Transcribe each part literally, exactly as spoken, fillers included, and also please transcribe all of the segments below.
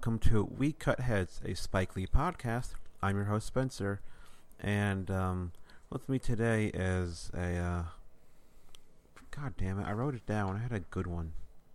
welcome to We Cut Heads, a Spike Lee podcast. I'm your host, Spencer, and um, with me today is a, uh, God damn it, I wrote it down, I had a good one.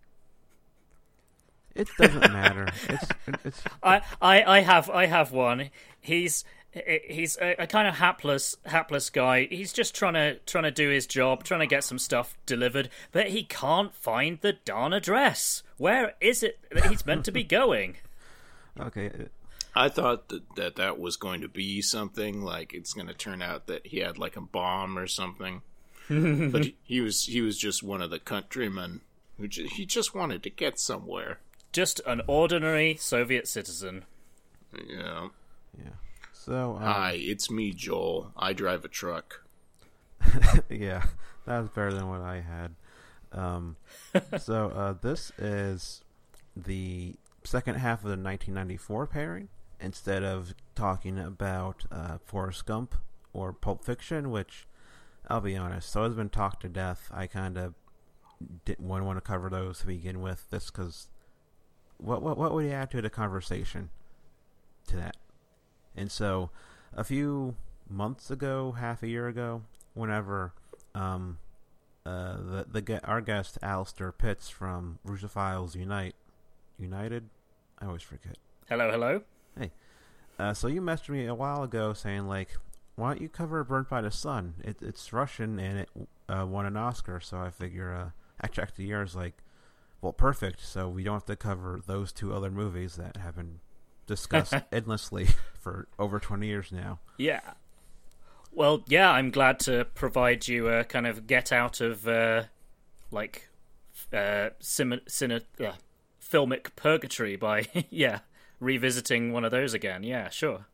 It doesn't matter. It's, it's. I, I, I have, I have one. He's, he's a, a kind of hapless, hapless guy. He's just trying to, trying to do his job, trying to get some stuff delivered, but he can't find the darn address. Where is it that he's meant to be going? Okay. I thought that, that that was going to be something like it's going to turn out that he had like a bomb or something, but he, he was he was just one of the countrymen who j- he just wanted to get somewhere. Just an ordinary Soviet citizen. Yeah. Yeah. So. Um, Hi, it's me, Joel. I drive a truck. Yeah, that was better than what I had. Um, so uh, this is the second half of the nineteen ninety-four pairing. Instead of talking about uh, Forrest Gump or Pulp Fiction, which, I'll be honest, so has been talked to death. I kind of didn't want to cover those to begin with, just because what, what, what would you add to the conversation to that? And so, a few months ago, half a year ago, whenever um, uh, the the our guest Alistair Pitts from Russophiles Unite United, I always forget. Hello, hello. Hey, uh, so you messaged me a while ago saying like, why don't you cover Burnt by the Sun? It, it's Russian and it uh, won an Oscar, so I figure uh, I checked the years like, well, perfect. So we don't have to cover those two other movies that have been discussed endlessly for over twenty years now. Yeah. Well, yeah, I'm glad to provide you a kind of get out of, uh, like, uh, sim- cine- uh, filmic purgatory by, yeah, revisiting one of those again. Yeah, sure.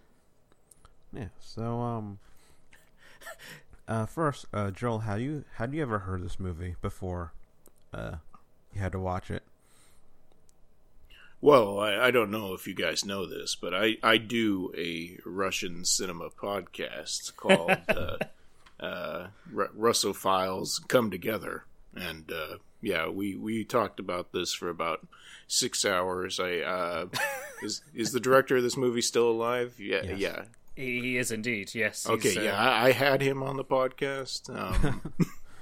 Yeah, so, um, uh, first, uh, Joel, have you, had you ever heard this movie before, uh, you had to watch it? Well, I, I don't know if you guys know this, but I, I do a Russian cinema podcast called uh, uh, R- Russophiles Come Together. And, uh, yeah, we, we talked about this for about six hours. I uh, is is the director of this movie still alive? Yeah, Yes. yeah. He is indeed, yes. Okay, uh... yeah, I, I had him on the podcast. Um,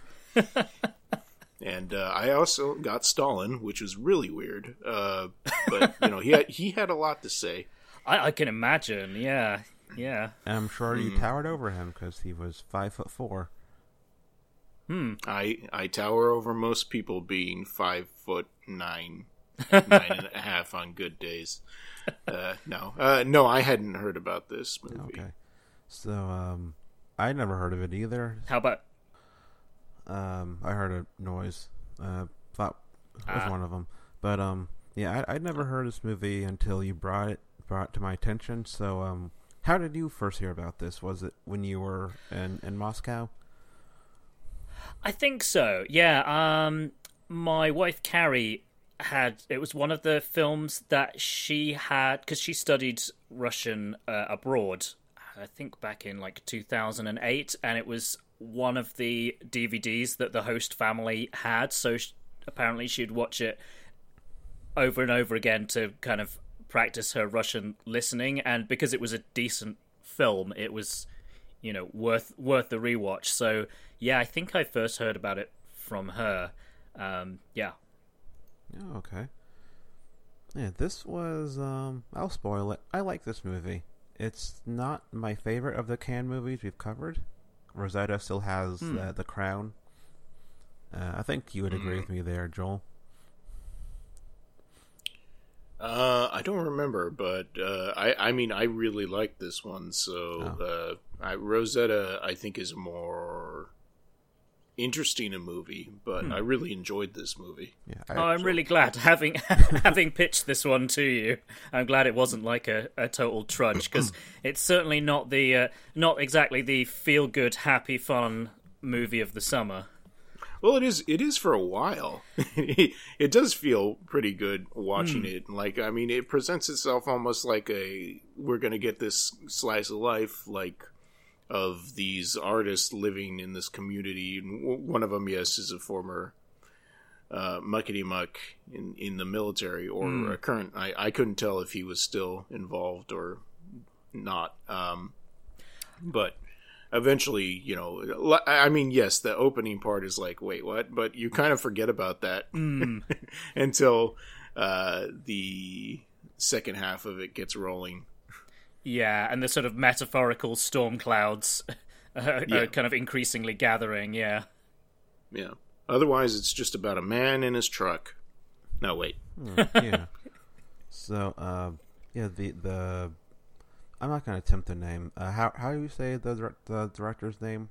and uh, I also got Stalin, which was really weird. Uh, but, you know, he had, he had a lot to say. I, I can imagine, yeah, yeah. And I'm sure you Mm. towered over him because he was five foot four. Hmm. I I tower over most people being five foot nine, nine and a half on good days. Uh, no, uh, no, I hadn't heard about this movie. Okay, so um, I never heard of it either. How about... Um, I heard a noise. Uh, thought it was Ah. one of them, but um, yeah, I, I'd never heard of this movie until you brought it brought it to my attention. So um, how did you first hear about this? Was it when you were in in Moscow? I think so, yeah. Um, my wife, Carrie, had... It was one of the films that she had... Because she studied Russian uh, abroad, I think back in, like, two thousand eight, and it was one of the D V Ds that the host family had, so she, apparently she'd watch it over and over again to kind of practice her Russian listening, and because it was a decent film, it was... you know, worth worth the rewatch. So, yeah, I think I first heard about it from her. Um, yeah. Oh, okay. Yeah, this was, um, I'll spoil it. I like this movie. It's not my favorite of the Cannes movies we've covered. Rosetta still has Hmm. uh, The Crown. Uh, I think you would agree Mm. with me there, Joel. Uh, I don't remember, but uh, I I mean I really like this one. So Oh. uh, I, Rosetta I think is more interesting a movie, but Hmm. I really enjoyed this movie. Yeah, Oh, I, I'm really glad having having pitched this one to you. I'm glad it wasn't like a, a total trudge, because it's certainly not the uh, not exactly the feel good, happy, fun movie of the summer. Well, it is. It is for a while. It does feel pretty good watching Hmm. it. Like, I mean, it presents itself almost like a we're gonna get this slice of life, like of these artists living in this community. And w- one of them, yes, is a former uh, muckety muck in in the military or Mm. a current. I I couldn't tell if he was still involved or not. Um, but eventually, you know, I mean, yes, the opening part is like, wait, what? But you kind of forget about that Mm. until uh, the second half of it gets rolling. Yeah, and the sort of metaphorical storm clouds are, Yeah. are kind of increasingly gathering, yeah. Yeah. Otherwise, it's just about a man in his truck. No, wait. Hmm, yeah. So, uh, yeah, the the I'm not going to attempt the name. Uh, how how do you say the dir- the director's name?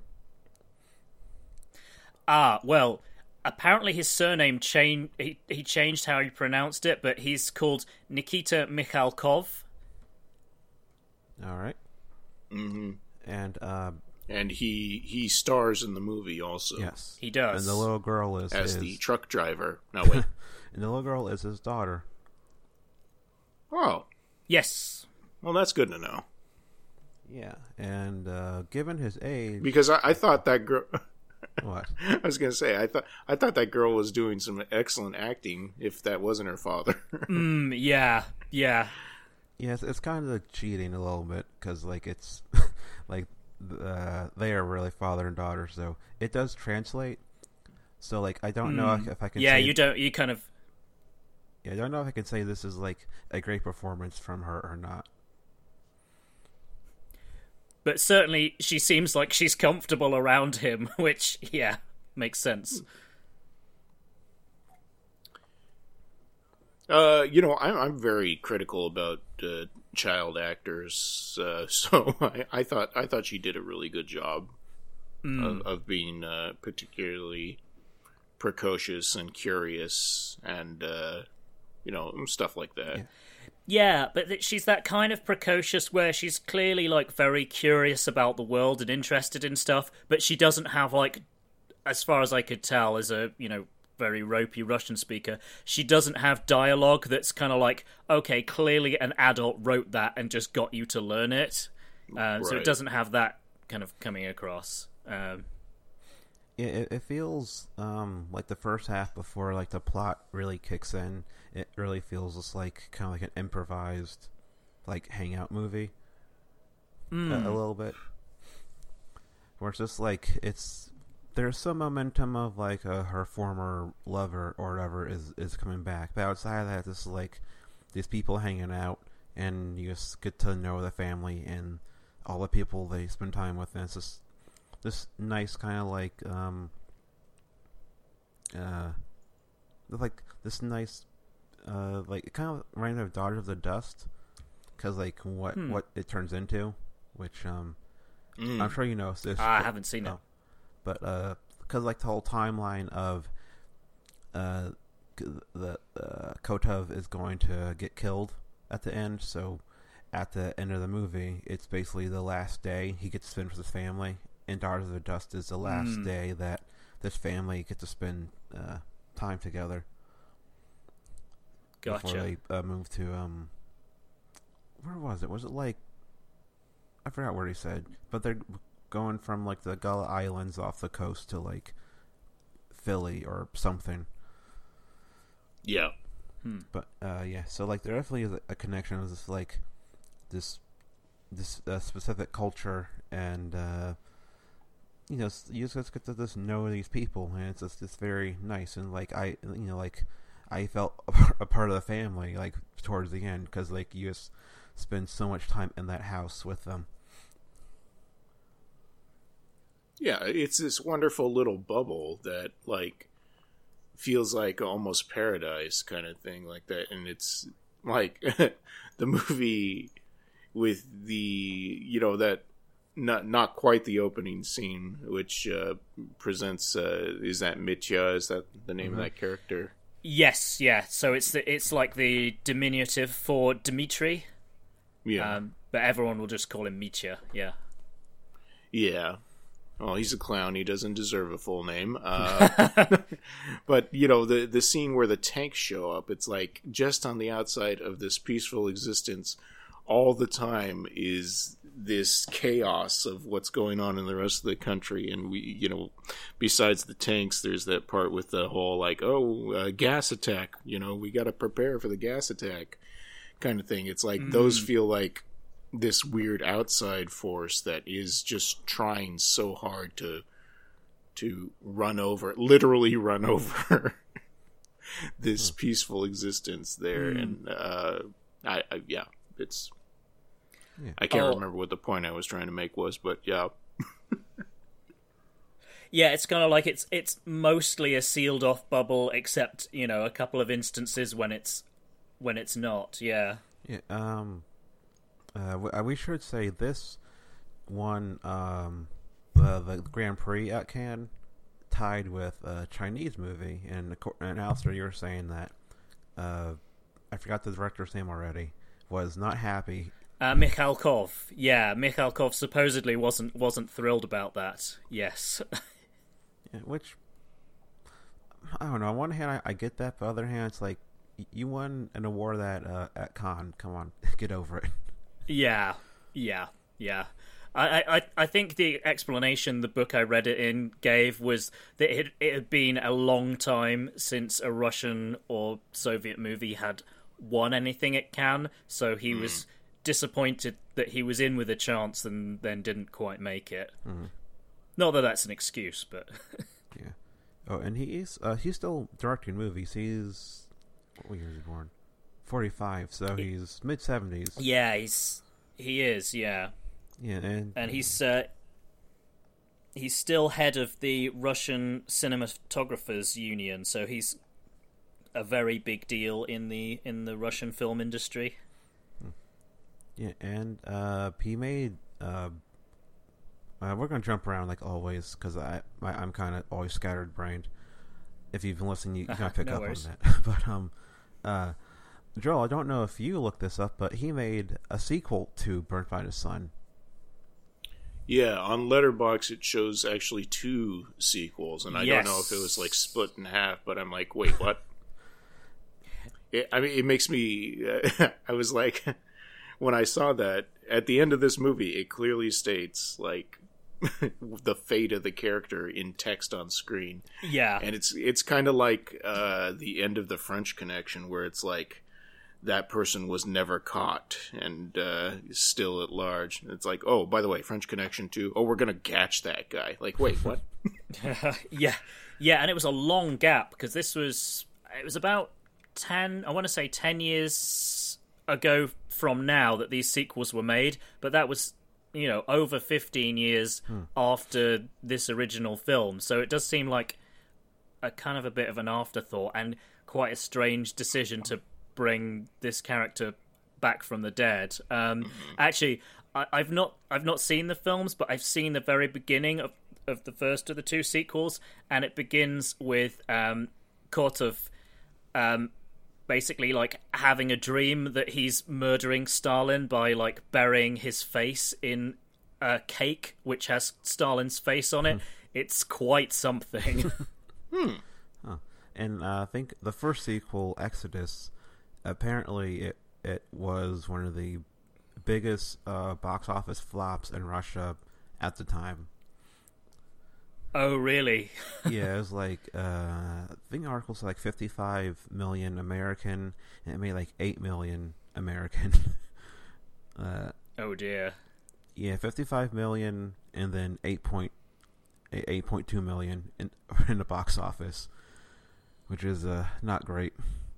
Ah, well, apparently his surname changed. He, he changed how he pronounced it, but he's called Nikita Mikhalkov. All right. Mm-hmm. And uh, And he he stars in the movie also. yes, He does. And the little girl is As his, the truck driver. No, wait. and the little girl is his daughter. Oh, Yes. well, that's good to know. Yeah, and uh, given his age, Because I, I thought that girl. what? I was gonna say I thought I thought that girl was doing some excellent acting. If that wasn't her father. Mm, yeah, yeah. Yes, it's kind of cheating a little bit because, like, it's like uh, they are really father and daughter, so it does translate. So, like, I don't know if, if I can. Yeah, say, you don't. You kind of. Yeah, I don't know if I can say this is like a great performance from her or not. But certainly, she seems like she's comfortable around him, which, yeah, makes sense. Uh, you know, I'm I'm very critical about uh, child actors, uh, so I, I thought I thought she did a really good job Mm. of, of being uh, particularly precocious and curious, and uh, you know, stuff like that. Yeah. Yeah, but th- she's that kind of precocious where she's clearly, like, very curious about the world and interested in stuff, but she doesn't have, like, as far as I could tell, as a, you know, very ropey Russian speaker, she doesn't have dialogue that's kind of like, okay, clearly an adult wrote that and just got you to learn it. Um, So it Right. doesn't have that kind of coming across. Um, Yeah, it, it feels um, like the first half before like the plot really kicks in. It really feels just like kind of like an improvised, like hangout movie, a, a little bit. Where it's just like it's there's some momentum of like uh, her former lover or whatever is is coming back, but outside of that, this is like these people hanging out, and you just get to know the family and all the people they spend time with, and it's just this nice kind of like um uh like this nice uh like it kind of reminded me of Daughters of the Dust because like what Hmm. what it turns into, which um Mm. I'm sure you know this. I but- haven't seen it. oh. But uh because like the whole timeline of uh g- the uh, Kotov is going to get killed at the end, so at the end of the movie it's basically the last day he gets to spend with his family, and Daughters of the Dust is the last Mm. day that this family gets to spend uh, time together before Gotcha. they uh, move to um where was it? Was it like I forgot what he said, but they're going from like the Gullah Islands off the coast to like Philly or something. Yeah. But uh, yeah, so like there definitely is a connection of this like this this uh, specific culture, and uh, you know s- you just get to just know these people, and it's just it's very nice, and like I you know like I felt a par- a part of the family like towards the end because like you just spend so much time in that house with them. Yeah, it's this wonderful little bubble that like feels like almost paradise kind of thing like that, and it's like the movie with the you know that not not quite the opening scene which uh, presents uh, is that Mitya, is that the name Mhm. of that character? Yes, yeah. So it's the, it's like the diminutive for Dmitri, Yeah. um, but everyone will just call him Mitya. Yeah. Yeah. Oh, he's a clown. He doesn't deserve a full name. Uh, but, you know, the the scene where the tanks show up, it's like just on the outside of this peaceful existence all the time is this chaos of what's going on in the rest of the country. And we, you know, besides the tanks, there's that part with the whole like, oh, uh, gas attack, you know, we got to prepare for the gas attack kind of thing. It's like mm. those feel like this weird outside force that is just trying so hard to to run over, literally run over this peaceful existence there. Mm. And uh, I, I, yeah, it's. Yeah. I can't oh. remember what the point I was trying to make was, but yeah. Yeah, it's kind of like it's it's mostly a sealed off bubble, except, you know, a couple of instances when it's when it's not. Yeah. Yeah. Um. Uh, we should say this won um the the Grand Prix at Cannes, tied with a Chinese movie, and and Alistair, you were saying that uh I forgot the director's name already, was not happy. Uh, Mikhalkov, yeah, Mikhalkov supposedly wasn't wasn't thrilled about that. Yes, yeah, which I don't know. On one hand, I, I get that, but on the other hand, it's like you won an award that uh, at Cannes. Come on, get over it. Yeah, yeah, yeah. I, I, I think the explanation the book I read it in gave was that it, it had been a long time since a Russian or Soviet movie had won anything at Cannes, so he mm. was disappointed that he was in with a chance and then didn't quite make it. Mm. Not that that's an excuse, but yeah. Oh, and he's uh, he's still directing movies. He's what year is he born? forty-five, so he, he's mid seventies. Yeah, he's he is. Yeah, yeah, and and he's uh, he's still head of the Russian Cinematographers Union, so he's a very big deal in the in the Russian film industry. Yeah, and uh, he made. Uh, uh, we're gonna jump around like always because I, I I'm kind of always scattered brained. If you've been listening, you, you kind of pick no up worries. on that. But um, uh, Joel, I don't know if you looked this up, but he made a sequel to Burnt by the Sun. Yeah, on Letterboxd it shows actually two sequels, and I yes. don't know if it was like split in half. But I'm like, wait, what? it, I mean, it makes me. Uh, I was like. When I saw that, at the end of this movie, it clearly states, like, the fate of the character in text on screen. Yeah. And it's it's kind of like uh, the end of The French Connection, where it's like, that person was never caught and uh, is still at large. It's like, oh, by the way, French Connection two, oh, we're going to catch that guy. Like, wait, what? yeah. Yeah, and it was a long gap, because this was, it was about ten, I want to say ten years ago from now that these sequels were made, but that was, you know, over fifteen years hmm. after this original film, so it does seem like a kind of a bit of an afterthought and quite a strange decision to bring this character back from the dead. Um, mm-hmm. Actually, I, I've not I've not seen the films, but I've seen the very beginning of, of the first of the two sequels, and it begins with um, Kotov um, basically like having a dream that he's murdering Stalin by like burying his face in a cake which has Stalin's face on it. Hmm. It's quite something. hmm. Huh. And uh, I think the first sequel, Exodus, apparently it it was one of the biggest uh, box office flops in Russia at the time. Oh, really? Yeah, it was like, uh, I think the article's like fifty-five million American, and it made like eight million American. uh, oh, dear. Yeah, fifty-five million, and then eight point two million in, in the box office, which is uh, not great.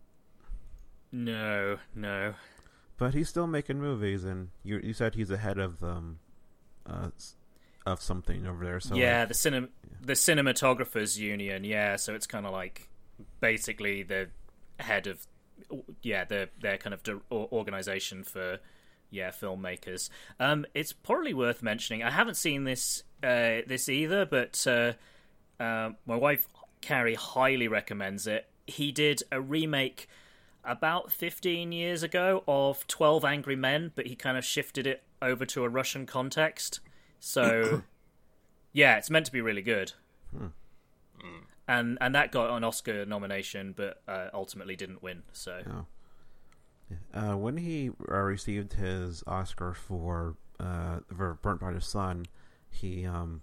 No, no. But he's still making movies, and you you said he's ahead of them. Uh, of something over there. So yeah, like, the cinem- yeah. the Cinematographers Union. Yeah, so it's kind of like basically the head of yeah their their kind of de- organization for yeah filmmakers. Um, it's probably worth mentioning. I haven't seen this uh, this either, but uh, uh, my wife Carrie highly recommends it. He did a remake about fifteen years ago of twelve Angry Men, but he kind of shifted it over to a Russian context. So, yeah, it's meant to be really good. Hmm. And and that got an Oscar nomination, but uh, ultimately didn't win. So, oh. uh, when he uh, received his Oscar for uh, were burnt by the sun, he um,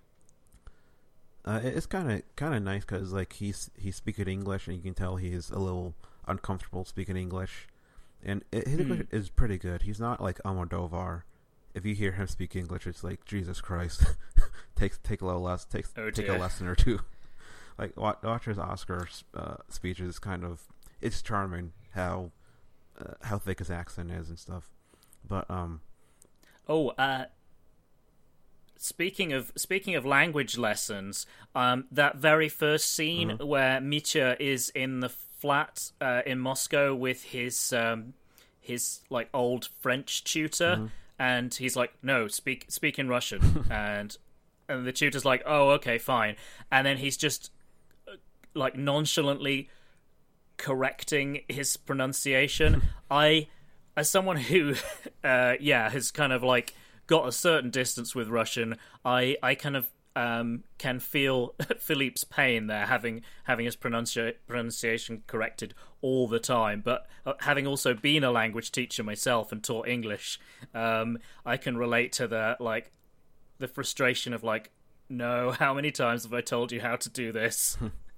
uh, it's kind of kind of nice because like he's he's speaking English and you can tell he's a little uncomfortable speaking English, and it, his mm. English is pretty good. He's not like Almodovar. If you hear him speak English, it's like Jesus Christ. take take a little less take oh, take a lesson or two. Like watch, watch his Oscar uh, speeches. It's kind of it's charming how uh, how thick his accent is and stuff. But um, oh, uh, speaking of speaking of language lessons, um, that very first scene mm-hmm. where Mitya is in the flat uh, in Moscow with his um, his like old French tutor, mm-hmm. and he's like, "No, speak speak in Russian," and and the tutor's like, "Oh, okay, fine," and then he's just like nonchalantly correcting his pronunciation. I, as someone who, uh, yeah, has kind of like got a certain distance with Russian, I, I kind of um, can feel Philippe's pain there, having having his pronunci- pronunciation corrected all the time. But uh, having also been a language teacher myself and taught English, um, I can relate to the like the frustration of like, no, how many times have I told you how to do this?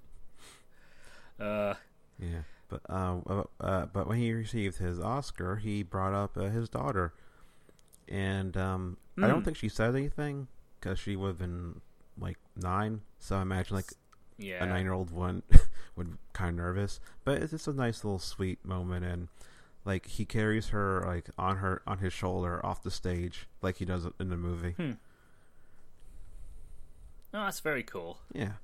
Uh, yeah, but uh, uh, but when he received his Oscar, he brought up uh, his daughter, and um, mm. I don't think she said anything because she would have been like nine. So I imagine like yeah. a nine-year-old one would kind of nervous. But it's just a nice little sweet moment, and like he carries her like on her on his shoulder off the stage, like he does in the movie. Hmm. Oh, that's very cool. Yeah.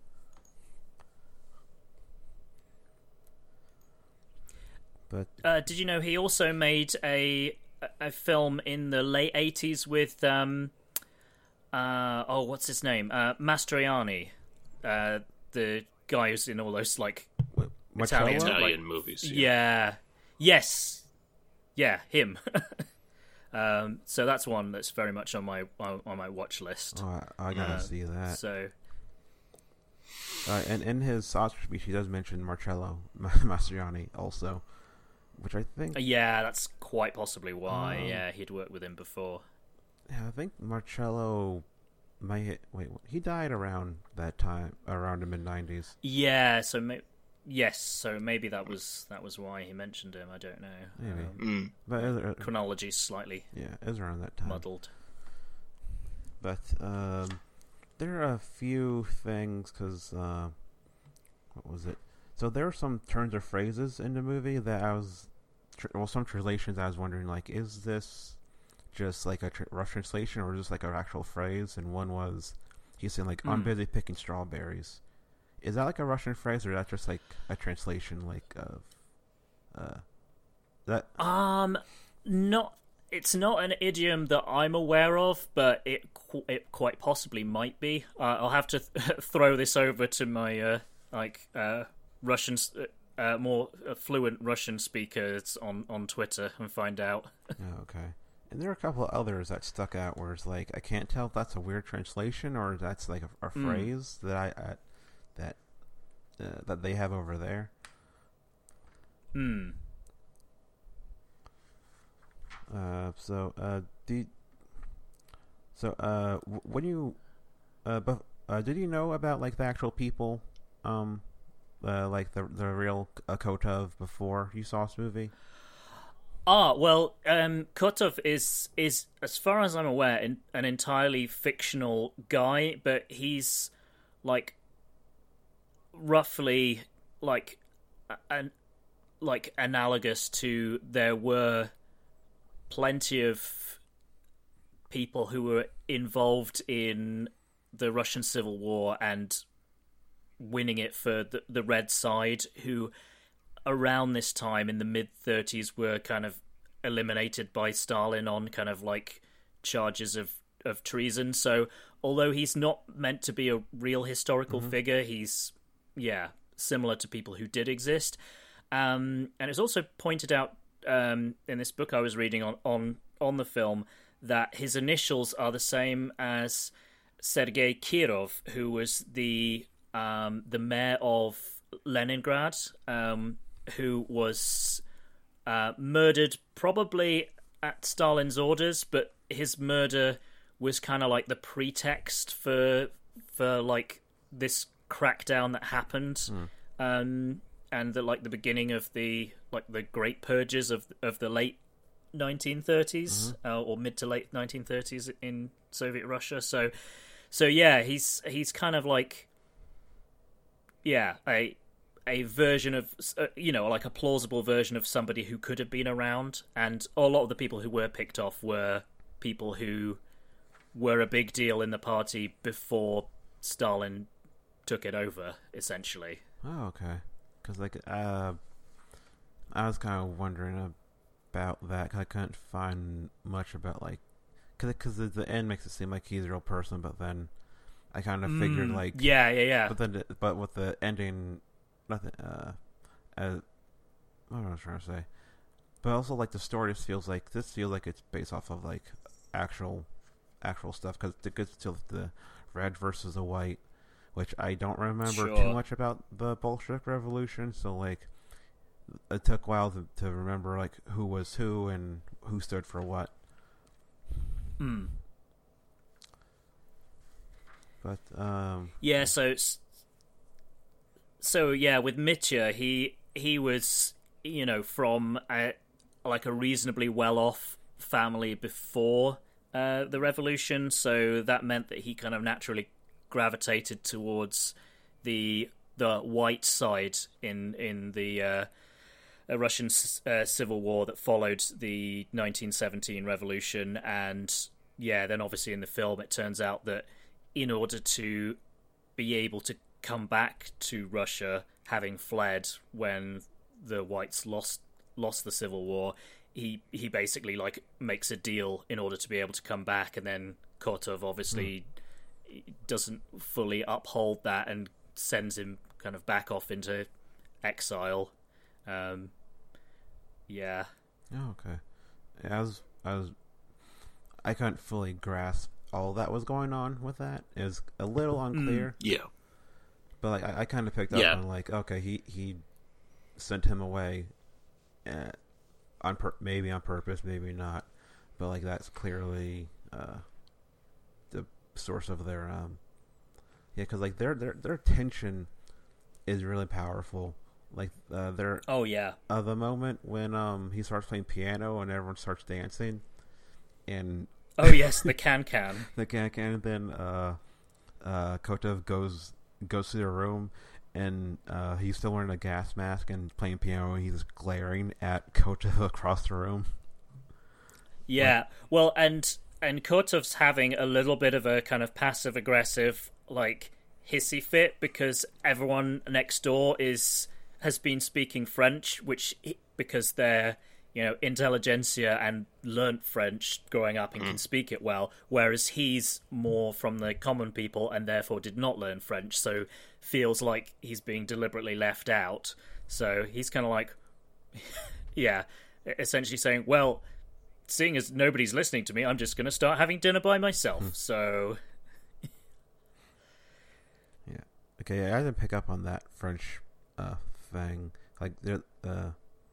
But uh, did you know he also made a a film in the late eighties with um uh oh what's his name uh Mastroianni, uh the guy who's in all those like what, Italian, Italian like, movies. Yeah. yeah, yes, yeah, him. um, so that's one that's very much on my on, on my watch list. Oh, I, I gotta uh, see that. So. Uh, and in his Oscar speech, he does mention Marcello Mastroianni also. Which I think... Yeah, that's quite possibly why. Um, yeah, he'd worked with him before. Yeah, I think Marcello might... Wait, he died around that time, around the mid nineties. Yeah, so... May, yes, so maybe that was that was why he mentioned him. I don't know. Maybe. Um, mm. But uh, chronology's slightly... Yeah, it was around that time. Muddled. But um, there are a few things, because... Uh, what was it? So there are some turns or phrases in the movie that I was, tr- well, some translations I was wondering, like, is this just like a tr- rough translation or is this like an actual phrase? And one was, he's saying like, mm. I'm busy picking strawberries. Is that like a Russian phrase or is that just like a translation like of, uh, that? Um, not, it's not an idiom that I'm aware of, but it, qu- it quite possibly might be. Uh, I'll have to th- throw this over to my, uh, like, uh, Russian, uh, more fluent Russian speakers on, on Twitter and find out. Oh, okay. And there are a couple of others that stuck out where it's like, I can't tell if that's a weird translation or that's like a, a mm. phrase that I, I that uh, that they have over there. Hmm. Uh, so, uh, did so uh, w- when you uh, but uh, did you know about like the actual people, um. Uh, like the the real uh, Kotov before you saw this movie? Ah, well, um, Kotov is is as far as I'm aware in, an entirely fictional guy, but he's like roughly like an like analogous to there were plenty of people who were involved in the Russian Civil War and winning it for the, the red side, who around this time in the mid thirties were kind of eliminated by Stalin on kind of like charges of, of treason. So although he's not meant to be a real historical mm-hmm. figure, he's, yeah, similar to people who did exist. Um, and it's also pointed out um, in this book I was reading on, on, on the film that his initials are the same as Sergei Kirov, who was the Um, the mayor of Leningrad, um, who was uh, murdered probably at Stalin's orders, but his murder was kind of like the pretext for for like this crackdown that happened, mm. um, and the, like the beginning of the like the Great Purges of of the late nineteen thirties mm-hmm. uh, or mid to late nineteen thirties in Soviet Russia. So, so yeah, he's he's kind of like yeah a a version of uh, you know like a plausible version of somebody who could have been around, and a lot of the people who were picked off were people who were a big deal in the party before Stalin took it over, essentially. Oh, okay. Because like uh, I was kind of wondering about that. Cause I couldn't find much about like because the, the end makes it seem like he's a real person, but then I kind of mm, figured like yeah, yeah, yeah. But then, but with the ending, nothing. Uh, as, what am I trying to say? But also, like the story just feels like this feels like it's based off of like actual, actual stuff because it gets to the red versus the white, which I don't remember sure. too much about the Bolshevik Revolution. So like, it took a while to, to remember like who was who and who stood for what. Hmm. But um. Yeah. So. So yeah, with Mitya, he he was you know from a, like a reasonably well-off family before uh, the revolution, so that meant that he kind of naturally gravitated towards the the white side in in the uh, Russian uh, civil war that followed the nineteen seventeen revolution. And yeah, then obviously in the film it turns out that in order to be able to come back to Russia, having fled when the whites lost lost the civil war, he he basically like makes a deal in order to be able to come back, and then Kotov obviously mm. doesn't fully uphold that and sends him kind of back off into exile. Um, yeah. Oh, okay. I was I was I couldn't fully grasp all that was going on with that. It was a little unclear. Mm, yeah. But like I, I kind of picked up yeah. on like okay he he sent him away, uh, on pur- maybe on purpose, maybe not, but like that's clearly uh, the source of their um yeah because like their their their tension is really powerful. Like uh, their oh yeah uh, the moment when um he starts playing piano and everyone starts dancing, and oh yes the can can the can can and then uh uh Kotov goes. goes to their room and uh, he's still wearing a gas mask and playing piano and he's glaring at Kotov across the room. Yeah, well, and and Kotov's having a little bit of a kind of passive aggressive like hissy fit because everyone next door is has been speaking French, which because they're you know intelligentsia and learnt French growing up and mm. can speak it well, whereas he's more from the common people and therefore did not learn French, so feels like he's being deliberately left out. So he's kind of like yeah essentially saying, well, seeing as nobody's listening to me, I'm just going to start having dinner by myself. Mm. So yeah, okay, I didn't pick up on that French uh thing, like there uh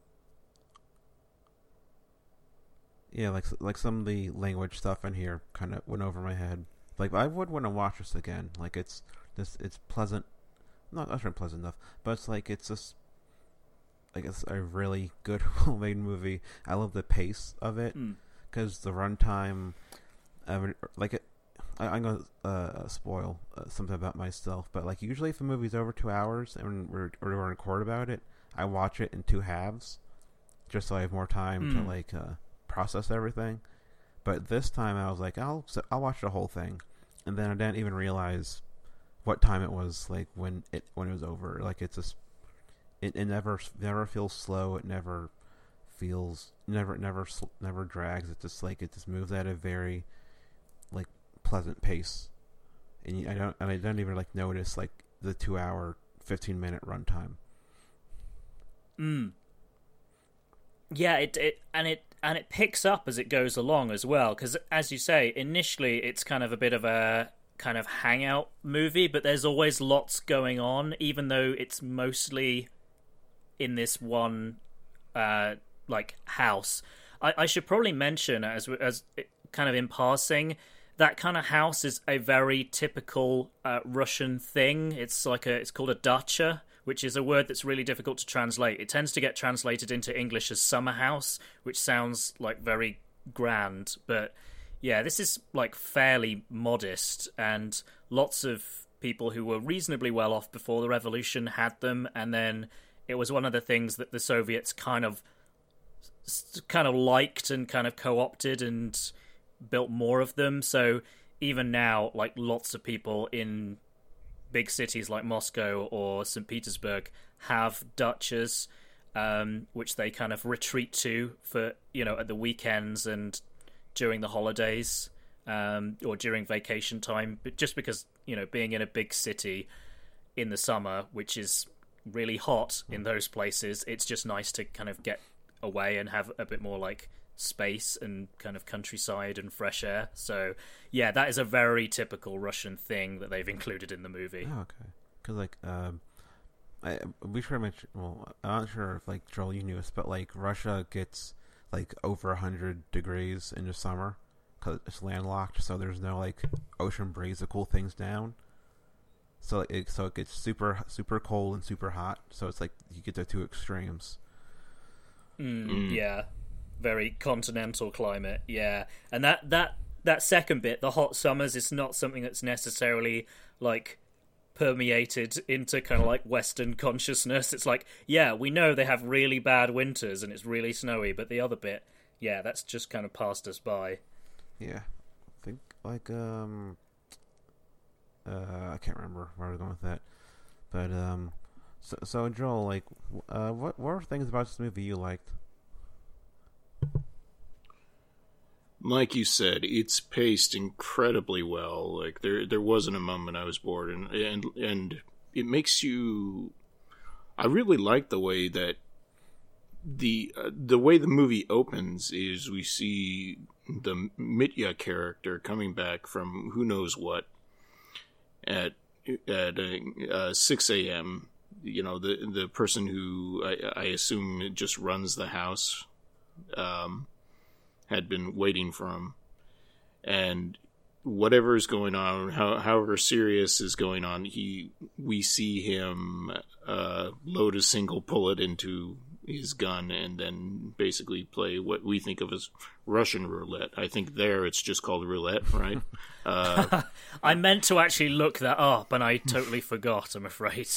yeah, like like some of the language stuff in here kind of went over my head. Like I would want to watch this again. Like it's this, it's pleasant, not not sure pleasant enough, but it's like it's just like it's a really good well-made movie. I love the pace of it because mm. the runtime, uh, like it. I, I'm gonna uh, spoil uh, something about myself, but like usually if a movie's over two hours and we're or we're record about it, I watch it in two halves, just so I have more time mm. to like. Uh, process everything. But this time I was like I'll I'll watch the whole thing, and then I didn't even realize what time it was like when it when it was over. Like it's just it, it never never feels slow, it never feels never never never drags. It just like it just moves at a very like pleasant pace, and I don't and I don't even like notice like the two hour fifteen minute runtime. Mm. Yeah, it it and it and it picks up as it goes along as well, because as you say, initially it's kind of a bit of a kind of hangout movie, but there's always lots going on, even though it's mostly in this one uh, like house. I, I should probably mention as as kind of in passing, that kind of house is a very typical uh, Russian thing. It's like a, it's called a dacha, which is a word that's really difficult to translate. It tends to get translated into English as summer house, which sounds like very grand. But yeah, this is like fairly modest, and lots of people who were reasonably well off before the revolution had them, and then it was one of the things that the Soviets kind of kind of liked and kind of co-opted and built more of them. So even now, like, lots of people in big cities like Moscow or Saint Petersburg have dachas, um, which they kind of retreat to for, you know, at the weekends and during the holidays, um, or during vacation time. But just because, you know, being in a big city in the summer, which is really hot in those places, it's just nice to kind of get away and have a bit more like space and kind of countryside and fresh air. So yeah, that is a very typical Russian thing that they've included in the movie. Oh, okay. Because like, um, I we pretty much. Well, I'm not sure if like Joel, you knew this, but like Russia gets like over a hundred degrees in the summer because it's landlocked, so there's no like ocean breeze to cool things down. So it so it gets super super cold and super hot. So it's like you get the two extremes. Mm, mm. Yeah. Very continental climate, yeah. And that, that that second bit, the hot summers, is not something that's necessarily like permeated into kind of like Western consciousness. It's like, yeah, we know they have really bad winters and it's really snowy, but the other bit, yeah, that's just kind of passed us by. Yeah, I think like um, uh, I can't remember where I was going with that, but um, so so Joel, like, uh, what what were things about this movie you liked? Like you said, it's paced incredibly well. Like there, there wasn't a moment I was bored, and and and it makes you. I really like the way that the uh, the way the movie opens is we see the Mitya character coming back from who knows what at at uh, six a.m. You know, the the person who I, I assume just runs the house. Um, had been waiting for him, and whatever is going on, how, however serious is going on, he we see him uh, load a single bullet into his gun and then basically play what we think of as Russian roulette. I think there it's just called roulette, right? Uh, I meant to actually look that up, and I totally forgot, I'm afraid.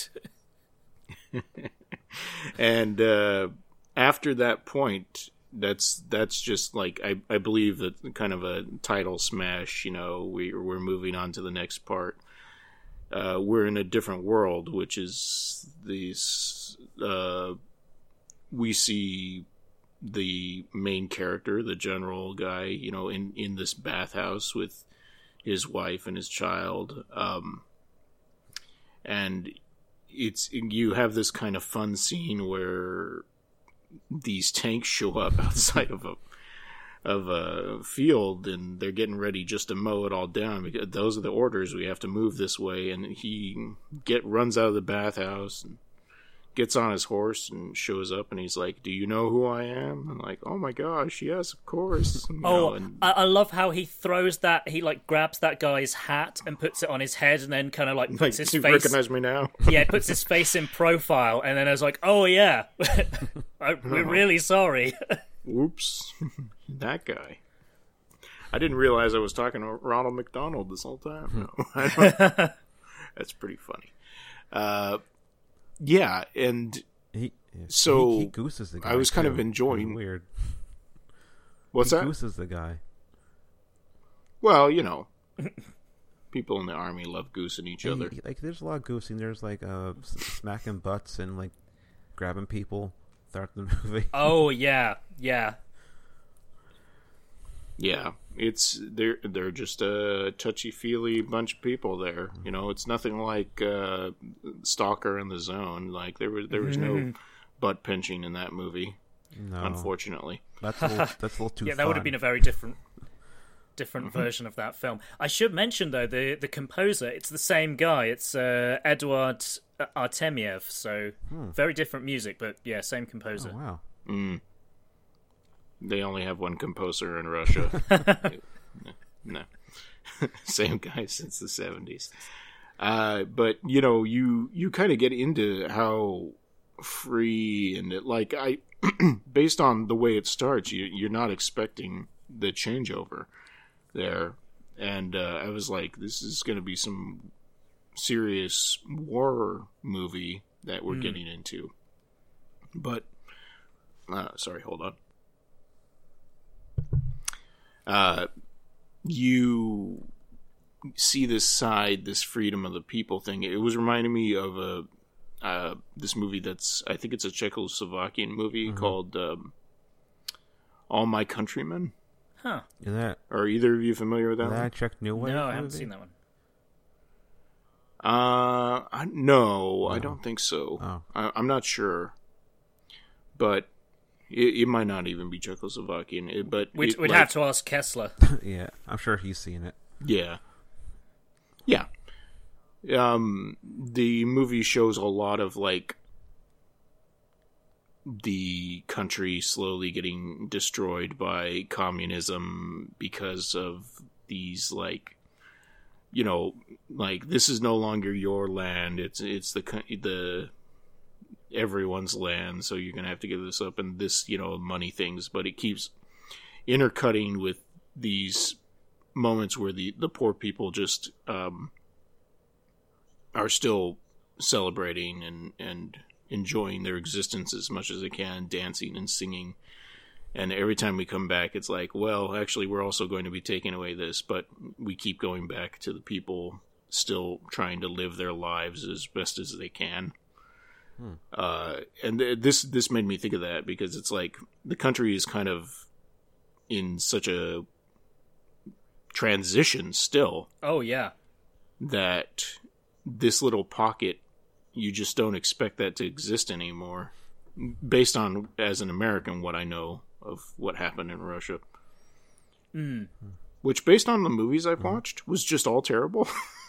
And uh, after that point, That's that's just like I, I believe that kind of a title smash. You know, we we're moving on to the next part. Uh, we're in a different world, which is these. Uh, we see the main character, the general guy, you know, in, in this bathhouse with his wife and his child, um, and it's you have this kind of fun scene where these tanks show up outside of a of a field, and they're getting ready just to mow it all down because those are the orders. We have to move this way, and he get runs out of the bathhouse and gets on his horse and shows up, and he's like, "Do you know who I am?" And like, "Oh my gosh, yes, of course." You oh, know, and... I-, I love how he throws that. He like grabs that guy's hat and puts it on his head, and then kind of like puts like, his you face. Recognize me now? Yeah, puts his face in profile, and then I was like, "Oh yeah, I, we're really sorry." Whoops, that guy. I didn't realize I was talking to Ronald McDonald this whole time. No, I don't... That's pretty funny. Uh, yeah, and he, yeah. so he, he gooses the guy. I was kind too. of enjoying. Weird. What's he that? Gooses the guy. Well, you know, people in the army love goosing each and other. He, like, there's a lot of goosing. There's like uh, smacking butts and like grabbing people throughout the movie. Oh yeah, yeah. Yeah, it's they're they're just a touchy-feely bunch of people there. You know, it's nothing like uh, Stalker in the Zone. Like there was there was no butt pinching in that movie. No, unfortunately, that's a little, that's a little too. Yeah, that fun. would have been a very different different version of that film. I should mention though the the composer. It's the same guy. It's uh, Eduard Artemiev. So hmm. very different music, but yeah, same composer. Oh, wow. Mm. They only have one composer in Russia. no. Same guy since the seventies. Uh, but you know, you you kind of get into how free and it, like I, based on the way it starts, you you're not expecting the changeover there, and uh, I was like, this is going to be some serious war movie that we're mm. getting into. But uh, sorry, hold on. Uh, you see this side, this freedom of the people thing. It was reminding me of a uh, this movie that's, I think it's a Czechoslovakian movie mm-hmm. called um, All My Countrymen. Huh. Is that, are either of you familiar with that? Is that one? Czech New Wave? No, I haven't movie? seen that one. Uh, I, no, no, I don't think so. Oh. I, I'm not sure, but it, it might not even be Czechoslovakian. It, but we'd, it, we'd like, have to ask Kessler. Yeah, I'm sure he's seen it. Yeah, yeah. Um, the movie shows a lot of like the country slowly getting destroyed by communism because of these like. You know, like this is no longer your land. It's it's the the everyone's land. So you're gonna have to give this up, and this, you know, money things. But it keeps intercutting with these moments where the, the poor people just um, are still celebrating and and enjoying their existence as much as they can, dancing and singing. And every time we come back, it's like, well, actually, we're also going to be taking away this, but we keep going back to the people still trying to live their lives as best as they can. Hmm. Uh, and th- this this made me think of that because it's like the country is kind of in such a transition still. Oh, yeah. That this little pocket, you just don't expect that to exist anymore. Based on, as an American, what I know of what happened in Russia. Mm. Which, based on the movies I've watched, was just all terrible.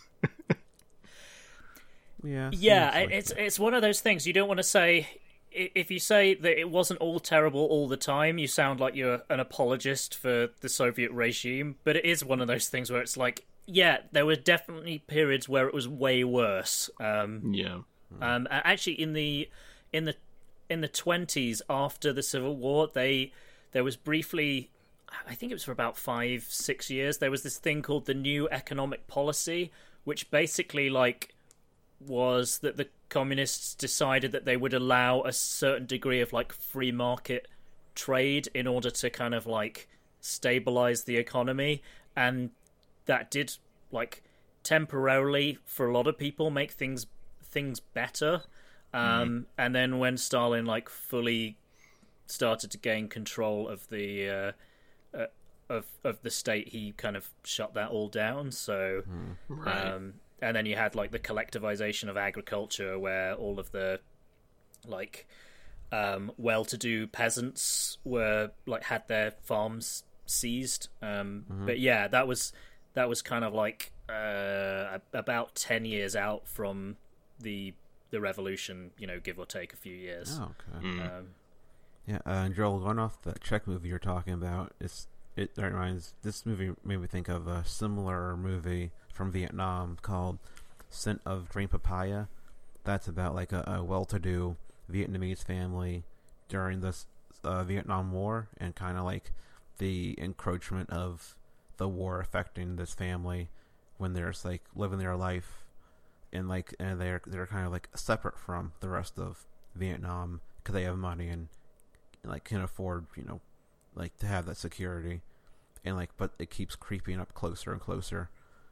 yeah. Yeah, like it's that. it's one of those things you don't want to say. If you say that it wasn't all terrible all the time, you sound like you're an apologist for the Soviet regime. But it is one of those things where it's like, yeah, there were definitely periods where it was way worse. Um, yeah. Um, actually, in the in the in the twenties after the Civil War, they there was briefly, I think it was for about five, six years, there was this thing called the New Economic Policy, which basically like was that the communists decided that they would allow a certain degree of like free market trade in order to kind of like stabilize the economy, and that did like temporarily for a lot of people make things things better. Um, mm. And then when Stalin like fully started to gain control of the uh, uh, of of the state, he kind of shut that all down. So, mm. right. um, and then you had like the collectivization of agriculture, where all of the like um, well-to-do peasants were like had their farms seized. Um, mm-hmm. But yeah, that was that was kind of like uh, about ten years out from the the revolution, you know, give or take a few years. Oh, okay. Mm. Um, yeah, uh, and Joel, going off the Czech movie you're talking about, it's it reminds this movie made me think of a similar movie from Vietnam called Scent of Green Papaya. That's about like a, a well-to-do Vietnamese family during this uh, Vietnam War, and kind of like the encroachment of the war affecting this family when they're just, like living their life. And like, and they're they're kind of like separate from the rest of Vietnam because they have money and like can afford, you know, like to have that security, and like, but it keeps creeping up closer and closer,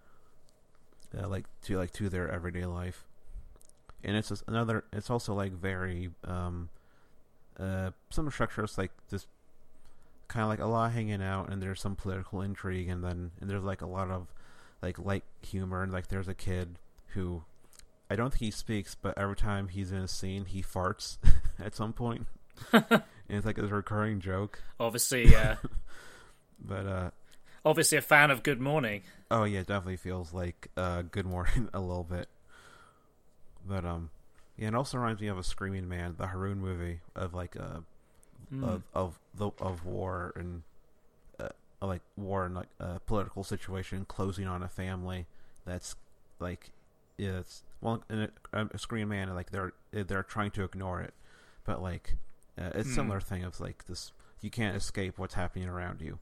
uh, like to like to their everyday life. And it's just another. It's also like very um, uh, some structures like this, kind of like a lot hanging out, and there's some political intrigue, and then and there's like a lot of like light humor, and like there's a kid who I don't think he speaks, but every time he's in a scene, he farts at some point. And it's like a recurring joke. Obviously, yeah. But, uh... obviously a fan of Good Morning. Oh, yeah, it definitely feels like uh, Good Morning a little bit. But, um... yeah, it also reminds me of a Screaming Man, the Haroon movie, of, like, uh... Mm. Of, of, the, of war and... Uh, a, like war and like a political situation closing on a family. That's like, yeah, it's well, in a, a Screen Man, like they're they're trying to ignore it, but like uh, it's a Hmm. similar thing of like this. You can't escape what's happening around you.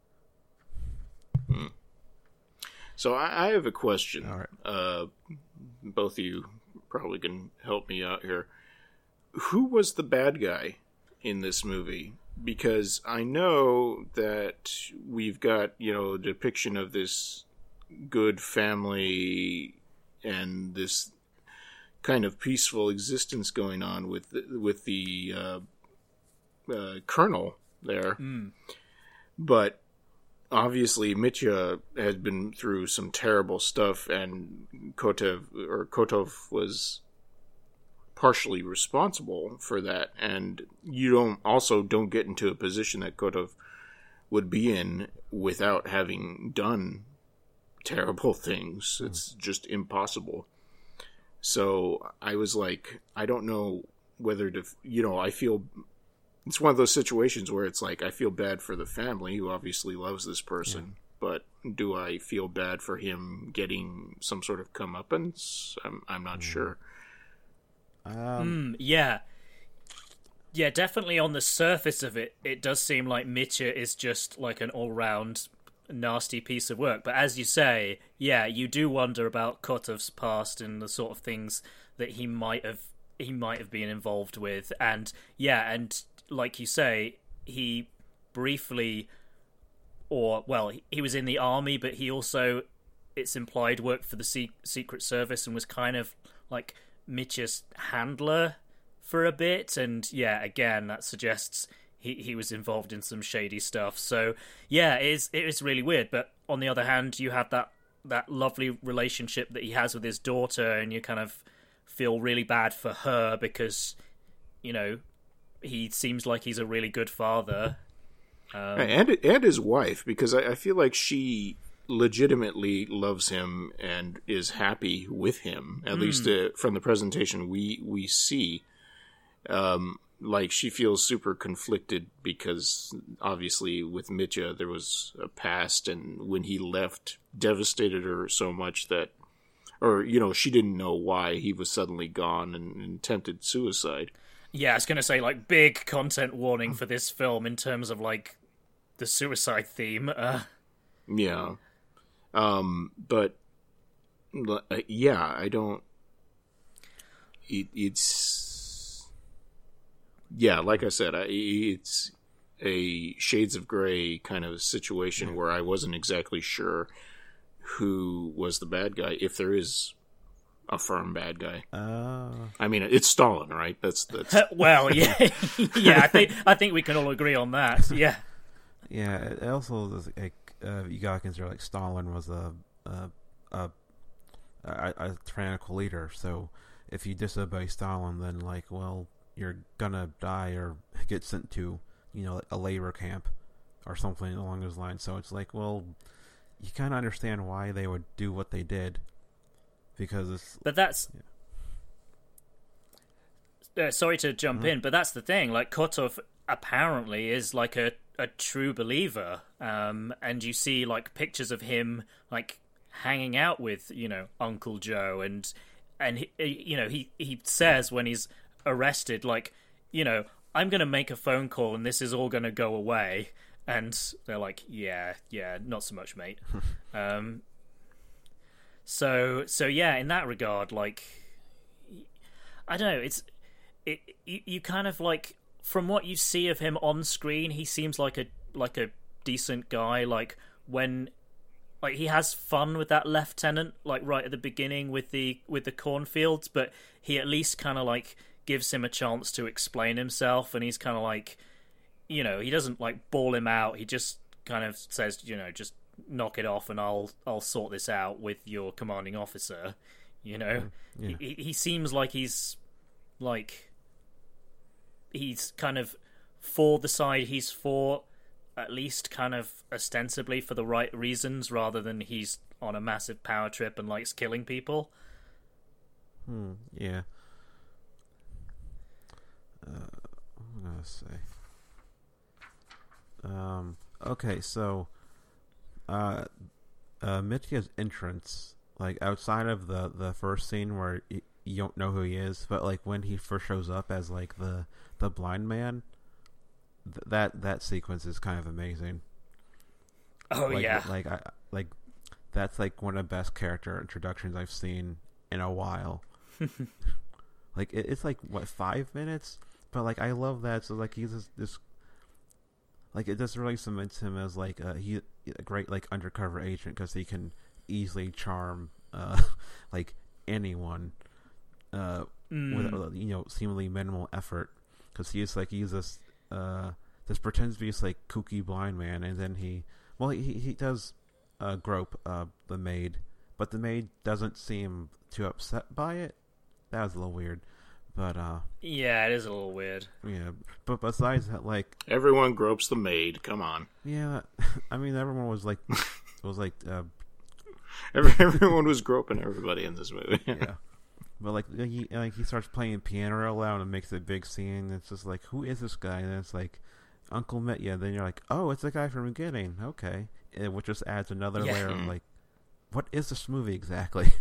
Hmm. So I, I have a question. All right. Uh, both of you probably can help me out here. Who was the bad guy in this movie? Because I know that we've got, you know, a depiction of this good family and this kind of peaceful existence going on with the, with the uh, uh, colonel there. Mm. But obviously Mitya has been through some terrible stuff, and Kotov or Kotov was partially responsible for that, and you don't also don't get into a position that Kotov would be in without having done terrible things. Mm. It's just impossible. So I was like, I don't know whether to, you know, I feel it's one of those situations where it's like I feel bad for the family who obviously loves this person, yeah. But do I feel bad for him getting some sort of comeuppance? I'm I'm not mm. sure. Um, mm, yeah. Yeah, definitely on the surface of it, it does seem like Mitya is just like an all-round nasty piece of work. But as you say, yeah, you do wonder about Kotov's past and the sort of things that he might have he might have been involved with. And yeah, and like you say, he briefly, or well, he, he was in the army, but he also, it's implied, worked for the Se- Secret Service and was kind of like Mitya's handler for a bit. And yeah, again, that suggests he, he was involved in some shady stuff. So yeah, it is, it is really weird. But on the other hand, you have that, that lovely relationship that he has with his daughter, and you kind of feel really bad for her because, you know, he seems like he's a really good father. Um, and and his wife, because I, I feel like she legitimately loves him and is happy with him, at mm. least uh, from the presentation we we see. Um, like she feels super conflicted because obviously with Mitya there was a past, and when he left, devastated her so much that, or you know, she didn't know why he was suddenly gone and, and attempted suicide. Yeah, I was gonna say, like, big content warning for this film in terms of like the suicide theme. Uh... Yeah. Um, but uh, yeah, I don't. It, it's yeah, like I said, I, it's a Shades of Grey kind of situation yeah. where I wasn't exactly sure who was the bad guy, if there is a firm bad guy. Uh... I mean, it's Stalin, right? That's that's. Well, yeah, yeah. I think I think we can all agree on that. Yeah. Yeah. It also, like, uh, you gotta consider like Stalin was a a, a a a tyrannical leader. So if you disobey Stalin, then like, well, you're gonna die or get sent to, you know, a labor camp or something along those lines. So it's like, well, you kind of understand why they would do what they did. Because it's, but that's yeah. uh, sorry to jump mm-hmm. in, but that's the thing. Like, Kotov apparently is like a, a true believer, um, and you see like pictures of him like hanging out with, you know, Uncle Joe, and and he, you know, he he says when he's arrested, like, you know, I'm gonna make a phone call and this is all gonna go away, and they're like, yeah, yeah, not so much, mate. um. So, so yeah, in that regard, like, I don't know, it's, it, you, you kind of, like, from what you see of him on screen, he seems like a, like a decent guy, like, when, like, he has fun with that lieutenant, like, right at the beginning with the, with the cornfields, but he at least kind of, like, gives him a chance to explain himself, and he's kind of, like, you know, he doesn't, like, bawl him out, he just kind of says, you know, just knock it off and I'll I'll sort this out with your commanding officer, you know. Yeah. He, he seems like he's like he's kind of for the side he's for, at least kind of ostensibly for the right reasons, rather than he's on a massive power trip and likes killing people. Hmm, yeah. Uh, I'm gonna say. Um. Okay, so uh, uh, Mitya's entrance, like outside of the, the first scene where y- you don't know who he is, but like when he first shows up as like the the blind man, th- that that sequence is kind of amazing. Oh like, yeah, like I like that's like one of the best character introductions I've seen in a while. Like it, it's like what five minutes, but like I love that. So like he's this, this like it just really cements him as like a, he a great like undercover agent because he can easily charm uh like anyone uh mm. with you know seemingly minimal effort because he's like he's this uh this pretends to be this like kooky blind man, and then he well he he does uh grope uh the maid, but the maid doesn't seem too upset by it. That was a little weird. But uh yeah, it is a little weird. Yeah, but besides that, like everyone gropes the maid. Come on. Yeah, I mean everyone was like was like uh, Every, everyone was groping everybody in this movie. Yeah, but like he like he starts playing piano real loud and makes a big scene. And it's just like, who is this guy? And it's like Uncle Mitya. Then you're like, oh, it's the guy from Beginning. Okay, and which just adds another yeah. layer of like, what is this movie exactly?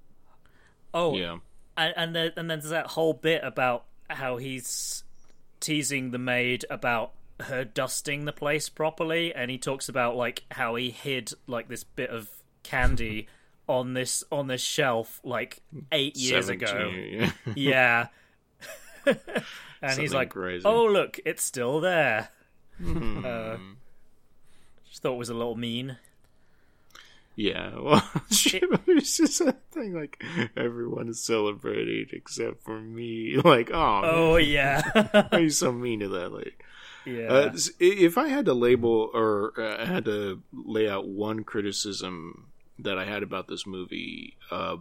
Oh yeah. And and, there, and then there's that whole bit about how he's teasing the maid about her dusting the place properly, and he talks about like how he hid like this bit of candy on this on this shelf like eight years ago. Yeah, yeah. And Something he's like, crazy. "Oh look, it's still there." Mm. Uh, just thought it was a little mean. Yeah, well, it's just a thing like everyone is celebrating except for me. Like, oh, Oh man, yeah, why are you so mean to that? Like, yeah. uh, if I had to label or uh, had to lay out one criticism that I had about this movie, uh,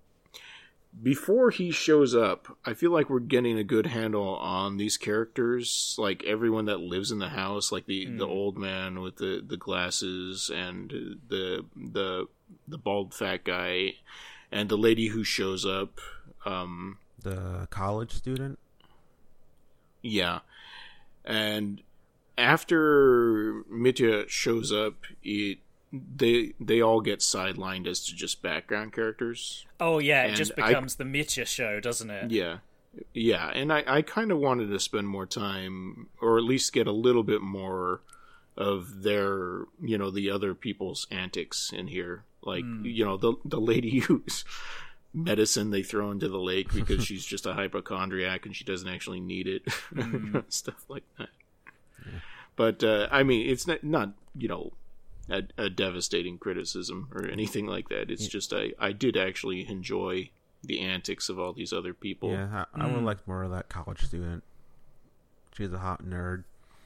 before he shows up, I feel like we're getting a good handle on these characters, like everyone that lives in the house, like the, mm. the old man with the, the glasses and the the the bald fat guy and the lady who shows up. Um, the college student? Yeah. And after Mitya shows up, it they they all get sidelined as to just background characters. Oh yeah, it and just becomes I, the Mitya show, doesn't it? Yeah. Yeah, and I, I kind of wanted to spend more time, or at least get a little bit more of their, you know, the other people's antics in here. Like, mm. you know, the the lady who's medicine they throw into the lake because she's just a hypochondriac and she doesn't actually need it. Mm. Stuff like that. Yeah. But, uh, I mean, it's not, not you know, A, a devastating criticism or anything like that. It's yeah. just I, I did actually enjoy the antics of all these other people. Yeah, I, I mm. would like more of that college student. She's a hot nerd.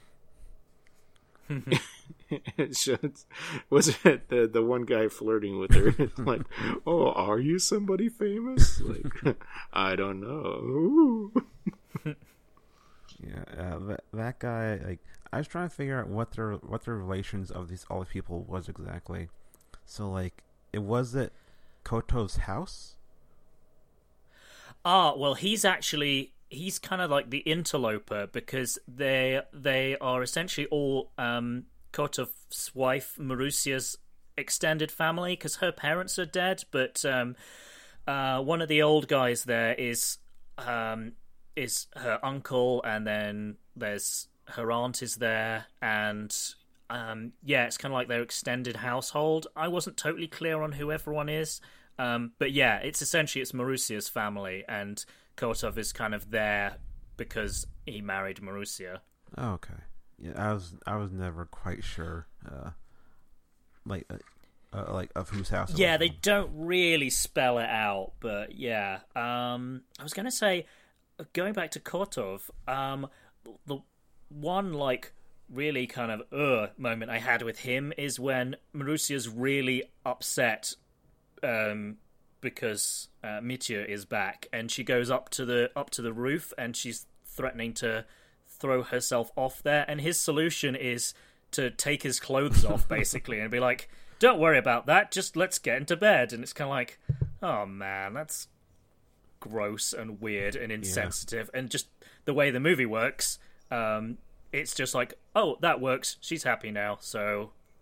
So was it the the one guy flirting with her? Like, oh, are you somebody famous? Like, I don't know. Yeah, uh, that that guy. Like, I was trying to figure out what their what the relations of these all the people was exactly. So, like, it was it Koto's house? Ah, well, he's actually he's kind of like the interloper because they they are essentially all um, Kotov's wife Marusia's extended family because her parents are dead, but um, uh, one of the old guys there is. Um, is her uncle, and then there's her aunt is there, and um, yeah, it's kind of like their extended household. I wasn't totally clear on who everyone is, um, but yeah, it's essentially it's Marusia's family, and Kotov is kind of there because he married Marusia. Oh, okay, yeah, I was I was never quite sure, uh, like uh, uh, like of whose house. It yeah, was they from. don't really spell it out, but yeah, um, I was gonna say. Going back to Kotov, um, the one like really kind of uh moment I had with him is when Marusia's really upset um, because uh, Mitya is back, and she goes up to the up to the roof and she's threatening to throw herself off there, and his solution is to take his clothes off basically and be like, "Don't worry about that, just let's get into bed." And it's kind of like, oh man, that's gross and weird and insensitive, yeah. And just the way the movie works, um, it's just like, oh, that works. She's happy now, so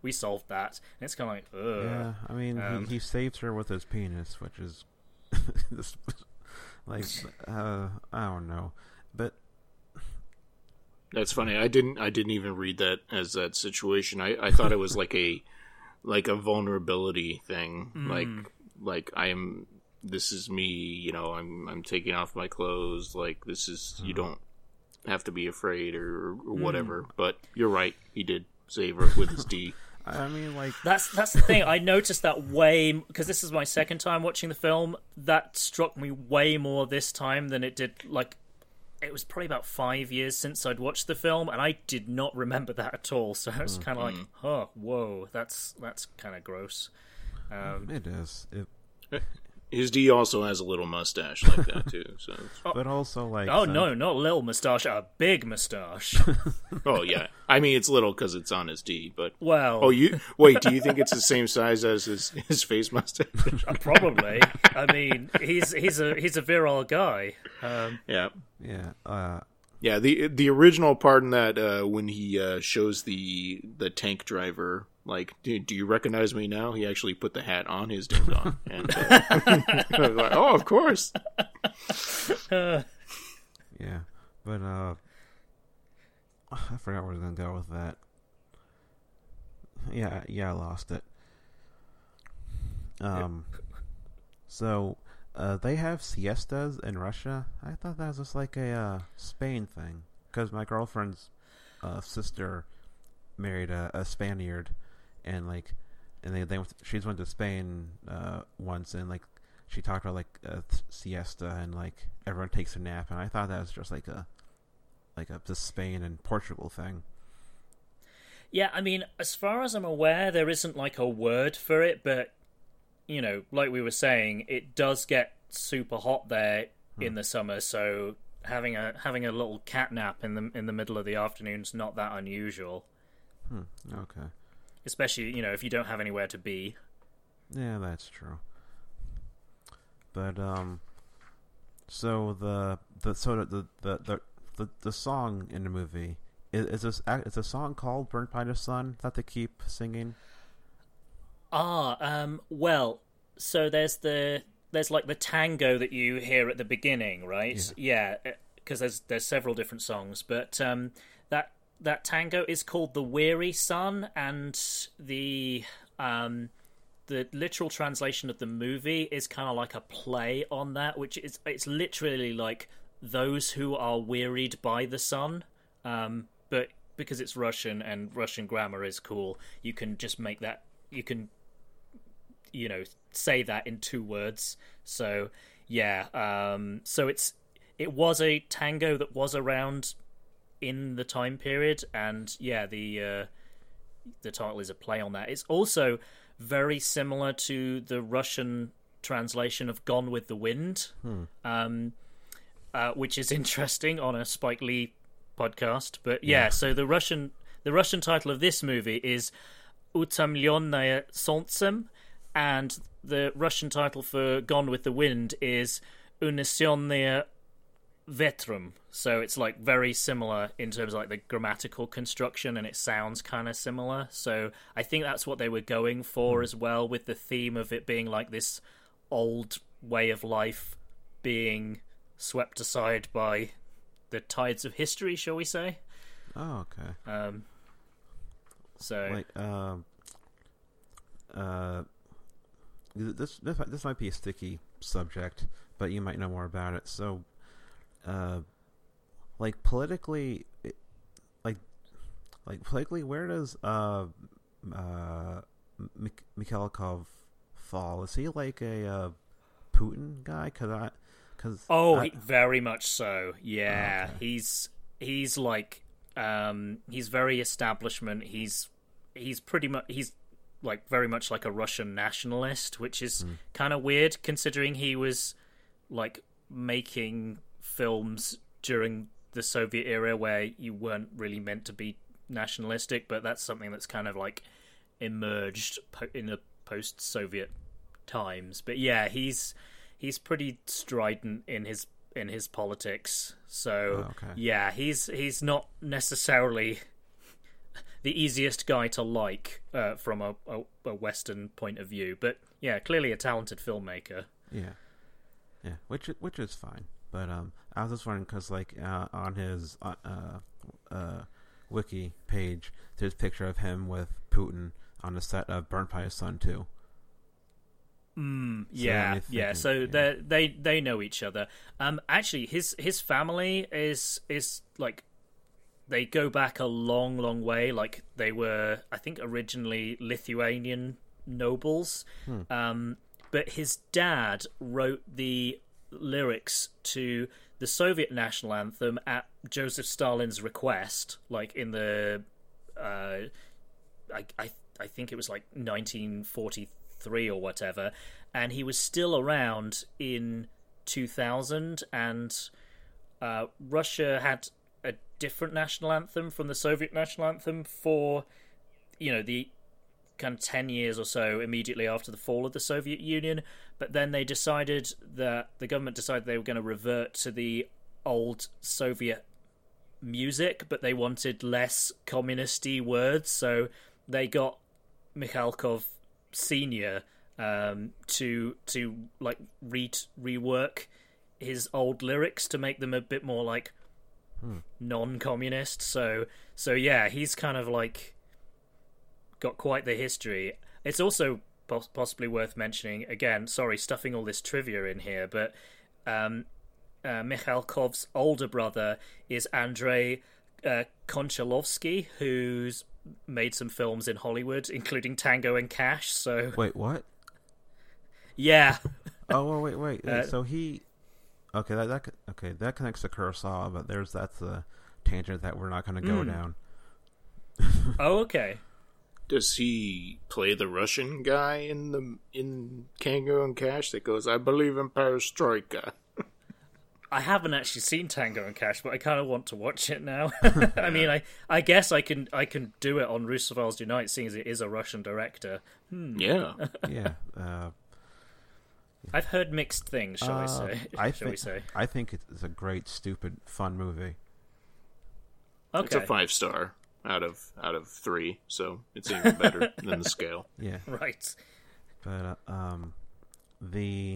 we solved that. And it's kind of like, ugh. Yeah, I mean, Um, he, he saved her with his penis, which is this, like, uh, I don't know, but That's funny. I didn't. I didn't even read that as that situation. I, I thought it was like a like a vulnerability thing. Mm. Like like I am. This is me. You know. I'm I'm taking off my clothes. Like this is. You don't have to be afraid or, or whatever. But you're right. He did save her with his D. I mean, like, That's that's the thing. I noticed that way because this is my second time watching the film. That struck me way more this time than it did. Like, it was probably about five years since I'd watched the film, and I did not remember that at all. So I was kind of like, "Oh, whoa, that's that's kind of gross." Um, it is. It, His D also has a little mustache like that too. So. but also, like, oh since- no, not a little moustache, a big moustache. Oh yeah. I mean, it's little because it's on his D. But Well, oh, you wait. Do you think it's the same size as his his face mustache? probably. I mean, he's he's a he's a virile guy. Um, Yeah. yeah, uh, Yeah, the the original part in that uh, when he uh, shows the the tank driver, like, do, do you recognize me now? He actually put the hat on his ding dong, and uh, I was like, oh, of course. yeah, but uh, I forgot where I was gonna go with that. Yeah, yeah, I lost it. Um, so uh, they have siestas in Russia. I thought that was just like a uh, Spain thing because my girlfriend's uh, sister married a, a Spaniard, and like, and they they went, she's went to Spain uh, once, and like she talked about like a siesta and like everyone takes a nap, and I thought that was just like a like a the Spain and Portugal thing. Yeah, I mean, as far as I'm aware, there isn't like a word for it, but you know, like we were saying, it does get super hot there hmm. in the summer, so having a having a little cat nap in the in the middle of the afternoon is not that unusual. Hmm. Okay. Especially, you know, if you don't have anywhere to be. Yeah, that's true. But um, so the the so the the the the, the song in the movie. Is this is a song called "Burnt by the Sun" that they keep singing? Ah, um, well, so there's the there's like the tango that you hear at the beginning, right? Yeah, because yeah, there's there's several different songs, but um, that that tango is called "The Weary Sun," and the um, the literal translation of the movie is kind of like a play on that, which is it's literally like those who are wearied by the sun. Um, But because it's Russian and Russian grammar is cool, you can just make that, you can, you know, say that in two words. So, yeah. Um, so it's it was a tango that was around in the time period. And, yeah, the uh, the title is a play on that. It's also very similar to the Russian translation of Gone with the Wind, hmm. um, uh, which is interesting on a Spike Lee podcast. But yeah, yeah, so the Russian the Russian title of this movie is Utamlёnное солнцем, and the Russian title for Gone with the Wind is Унесённые ветром. So it's like very similar in terms of like the grammatical construction, and it sounds kind of similar. So I think that's what they were going for mm. as well, with the theme of it being like this old way of life being swept aside by the tides of history, shall we say? Oh, okay. Um. So, like, um, uh, uh, this this this might be a sticky subject, but you might know more about it. So, uh, like politically, like, like politically, where does uh, uh, Mik- Mikhailkov fall? Is he like a uh, Putin guy? Cause I. Oh, I, he, very much so. Yeah, okay. he's he's like um, he's very establishment. He's he's pretty much he's like very much like a Russian nationalist, which is mm. kind of weird considering he was like making films during the Soviet era where you weren't really meant to be nationalistic, but that's something that's kind of like emerged in the post-Soviet times. But yeah, he's. He's pretty strident in his in his politics, so oh, okay. yeah, he's he's not necessarily the easiest guy to like uh, from a, a, a Western point of view. But yeah, clearly a talented filmmaker. Yeah, yeah, which which is fine. But um, I was just wondering because like uh, on his uh, uh, uh, wiki page, there's a picture of him with Putin on the set of Burnt by the Sun too. Mm, yeah, thinking, yeah. So yeah. they they they know each other. Um, actually, his his family is is like they go back a long, long way. Like they were, I think, originally Lithuanian nobles. Hmm. Um, but his dad wrote the lyrics to the Soviet national anthem at Joseph Stalin's request, like in the, uh, I I I think it was like nineteen forty-three or whatever, and he was still around in two thousand, and uh, Russia had a different national anthem from the Soviet national anthem for, you know, the kind of ten years or so immediately after the fall of the Soviet Union, but then they decided that the government decided they were going to revert to the old Soviet music, but they wanted less communist-y words, so they got Mikhalkov Senior um, to to like re rework his old lyrics to make them a bit more like hmm. non-communist. So so yeah, he's kind of like got quite the history. It's also pos- possibly worth mentioning again. Sorry, stuffing all this trivia in here, but um, uh, Mikhalkov's older brother is Andrei uh, Konchalovsky, who's made some films in Hollywood, including Tango and Cash. So wait, what? Yeah. oh, wait, wait. Uh, so he, okay, that, that okay, that connects to Kurosawa, but there's that's a tangent that we're not going to go mm. down. Oh, okay. Does he play the Russian guy in the in Tango and Cash that goes, "I believe in perestroika"? I haven't actually seen Tango and Cash, but I kind of want to watch it now. I mean, I, I guess I can I can do it on Russophiles Unite, seeing as it is a Russian director. Hmm. Yeah, yeah. Uh, I've heard mixed things, shall uh, I say? I shall think, we say? I think it's a great, stupid, fun movie. Okay. It's a five star out of out of three, so it's even better than the scale. Yeah, right. But uh, um, the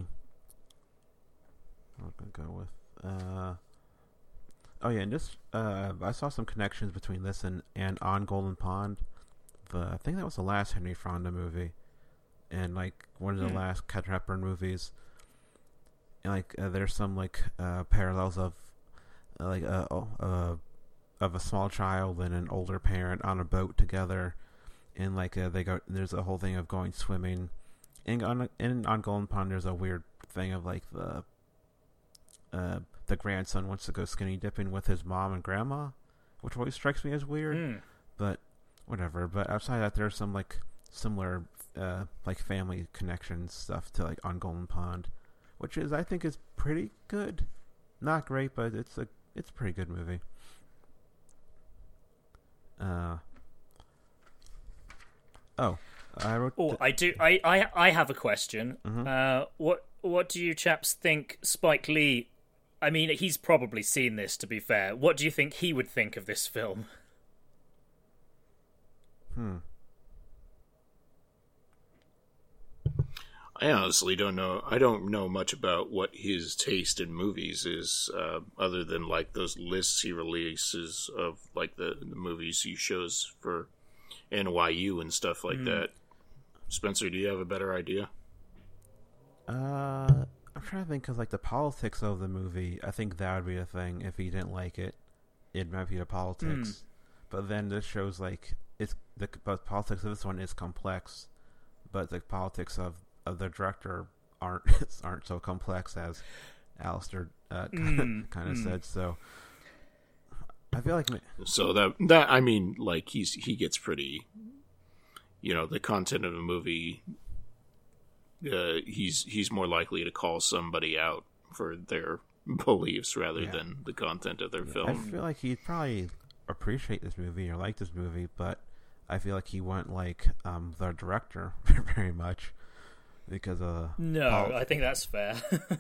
I'm gonna go with. Uh, oh yeah, and just uh, I saw some connections between this and, and On Golden Pond. The I think that was the last Henry Fonda movie, and like one of the hmm. last Katharine Hepburn movies. And like uh, there's some like uh, parallels of uh, like uh, oh, uh, of a small child and an older parent on a boat together, and like uh, they go. There's a whole thing of going swimming, and on and on Golden Pond there's a weird thing of like the. Uh, the grandson wants to go skinny dipping with his mom and grandma, which always strikes me as weird. Mm. But whatever. But outside that, there's some like similar uh, like family connections stuff to like On Golden Pond, which is I think is pretty good. Not great, but it's a it's a pretty good movie. Uh oh, I wrote. Oh, th- I do. I, I I have a question. Mm-hmm. Uh, what what do you chaps think Spike Lee? I mean, he's probably seen this, to be fair. What do you think he would think of this film? Hmm. I honestly don't know. I don't know much about what his taste in movies is, uh, other than like those lists he releases of like the, the movies he shows for N Y U and stuff like mm. that. Spencer, do you have a better idea? Uh, I'm trying to think because like the politics of the movie, I think that would be a thing. If he didn't like it, it might be the politics. Mm. But then this shows like it's the but politics of this one is complex, but the politics of, of the director aren't aren't so complex as Alistair uh, mm. kind of mm. said. So I feel like so that that I mean like he's he gets pretty, you know, the content of a movie. Uh, he's he's more likely to call somebody out for their beliefs rather yeah. than the content of their yeah, film. I feel like he'd probably appreciate this movie or like this movie, but I feel like he wouldn't like um, the director very much because uh no, Paul... I think that's fair.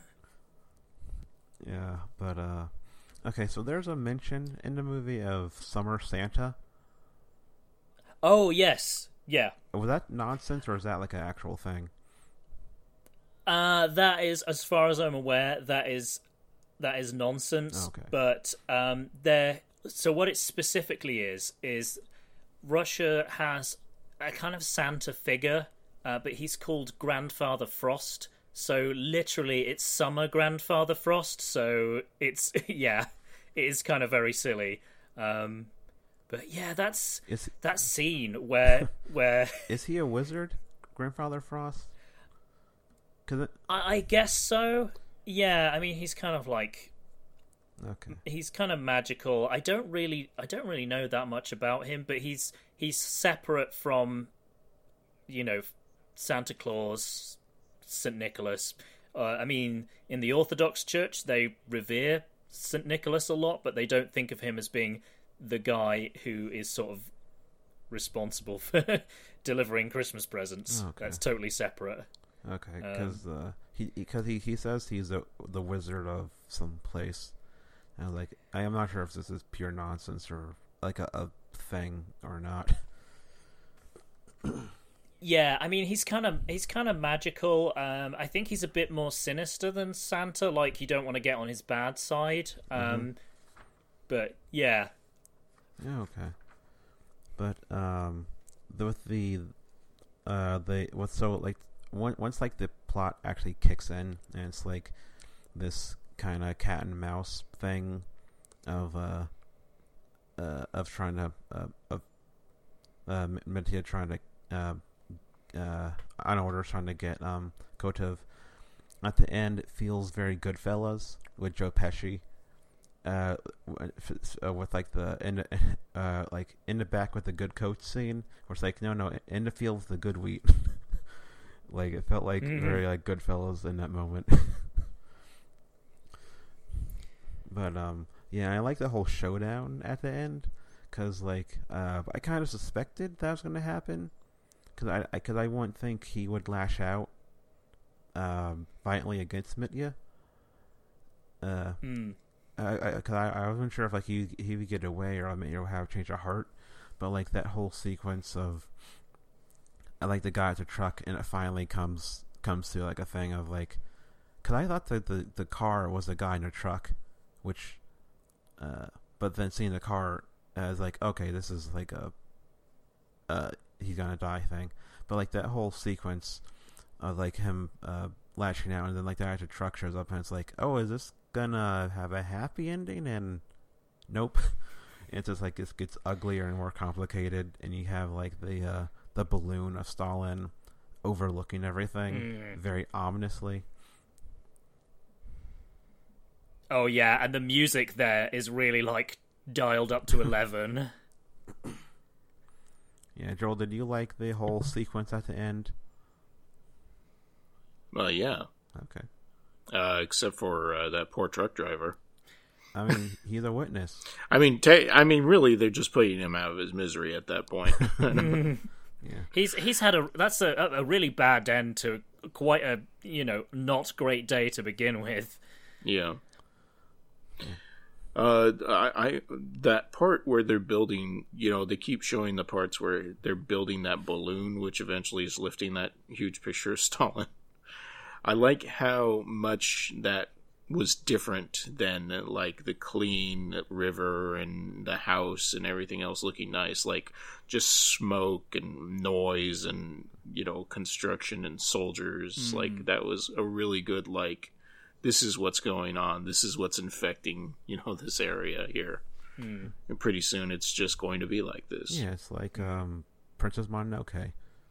yeah, but uh, okay, so there's a mention in the movie of Summer Santa. Oh yes, yeah. Was that nonsense, or is that like an actual thing? Uh, that is, as far as I'm aware, that is that is nonsense. Okay. But um, there. So what it specifically is is Russia has a kind of Santa figure, uh, but he's called Grandfather Frost. So literally, it's summer Grandfather Frost. So it's yeah, it is kind of very silly. Um, but yeah, that's Is that scene where where is he a wizard, Grandfather Frost? Cause it, I, I guess so. Yeah, I mean he's kind of like okay. he's kind of magical. I don't really I don't really know that much about him, but he's he's separate from, you know, Santa Claus, Saint Nicholas. Uh, I mean, in the Orthodox Church, they revere Saint Nicholas a lot, but they don't think of him as being the guy who is sort of responsible for delivering Christmas presents. Okay. That's totally separate. Okay, because um, uh, he because he, he says he's a, the wizard of some place, and like I am not sure if this is pure nonsense or like a, a thing or not. Yeah, I mean he's kind of he's kind of magical. Um, I think he's a bit more sinister than Santa. Like you don't want to get on his bad side. Um, mm-hmm. But yeah. Yeah. Okay. But um, the, with the uh the what's so like. Once like the plot actually kicks in and it's like this kind of cat and mouse thing of uh, uh of trying to uh of uh Medea trying to uh uh on order trying to get um Kotov at the end, it feels very Goodfellas with Joe Pesci uh, uh with like the in the, uh like in the back with the good coach scene where it's like no no in the field with the good wheat. Like it felt like mm-hmm. very like Goodfellas in that moment. But um, yeah, I like the whole showdown at the end because like uh, I kind of suspected that was going to happen because I because I, I wouldn't think he would lash out um, violently against Mitya. Uh, mm. I, I, cause I I wasn't sure if like he he would get away or Mitya would have change of heart, but like that whole sequence of. I like the guy at the truck, and it finally comes comes to like a thing of like, cause I thought that the, the car was the guy in the truck, which, uh, but then seeing the car as like, okay, this is like a, uh, he's gonna die thing, but like that whole sequence of like him uh lashing out, and then like the guy at the truck shows up, and it's like, oh, is this gonna have a happy ending? And nope, it's just like it gets uglier and more complicated, and you have like the uh. the balloon of Stalin overlooking everything mm. very ominously. Oh yeah, and the music there is really like dialed up to eleven. Yeah, Joel, did you like the whole sequence at the end? Well, yeah. Okay. Uh, except for uh, that poor truck driver. I mean, he's a witness. I mean, ta- I mean, really, they're just putting him out of his misery at that point. Yeah. He's he's had a that's a a really bad end to quite a you know not great day to begin with. Yeah. Uh, I, I that part where they're building, you know, they keep showing the parts where they're building that balloon, which eventually is lifting that huge picture of Stalin. I like how much that was different than like the clean river and the house and everything else looking nice, like just smoke and noise and, you know, construction and soldiers. Mm. Like that was a really good, like, this is what's going on. This is what's infecting, you know, this area here. Mm. And pretty soon it's just going to be like this. Yeah, it's like um, Princess Mononoke.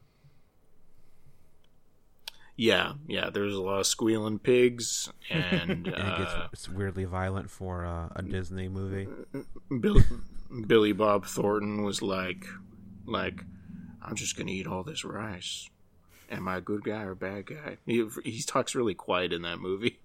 Yeah, yeah. There's a lot of squealing pigs, and, and it uh, gets it's weirdly violent for uh, a Disney movie. Bill, Billy Bob Thornton was like, like, I'm just gonna eat all this rice. Am I a good guy or a bad guy? He he talks really quiet in that movie.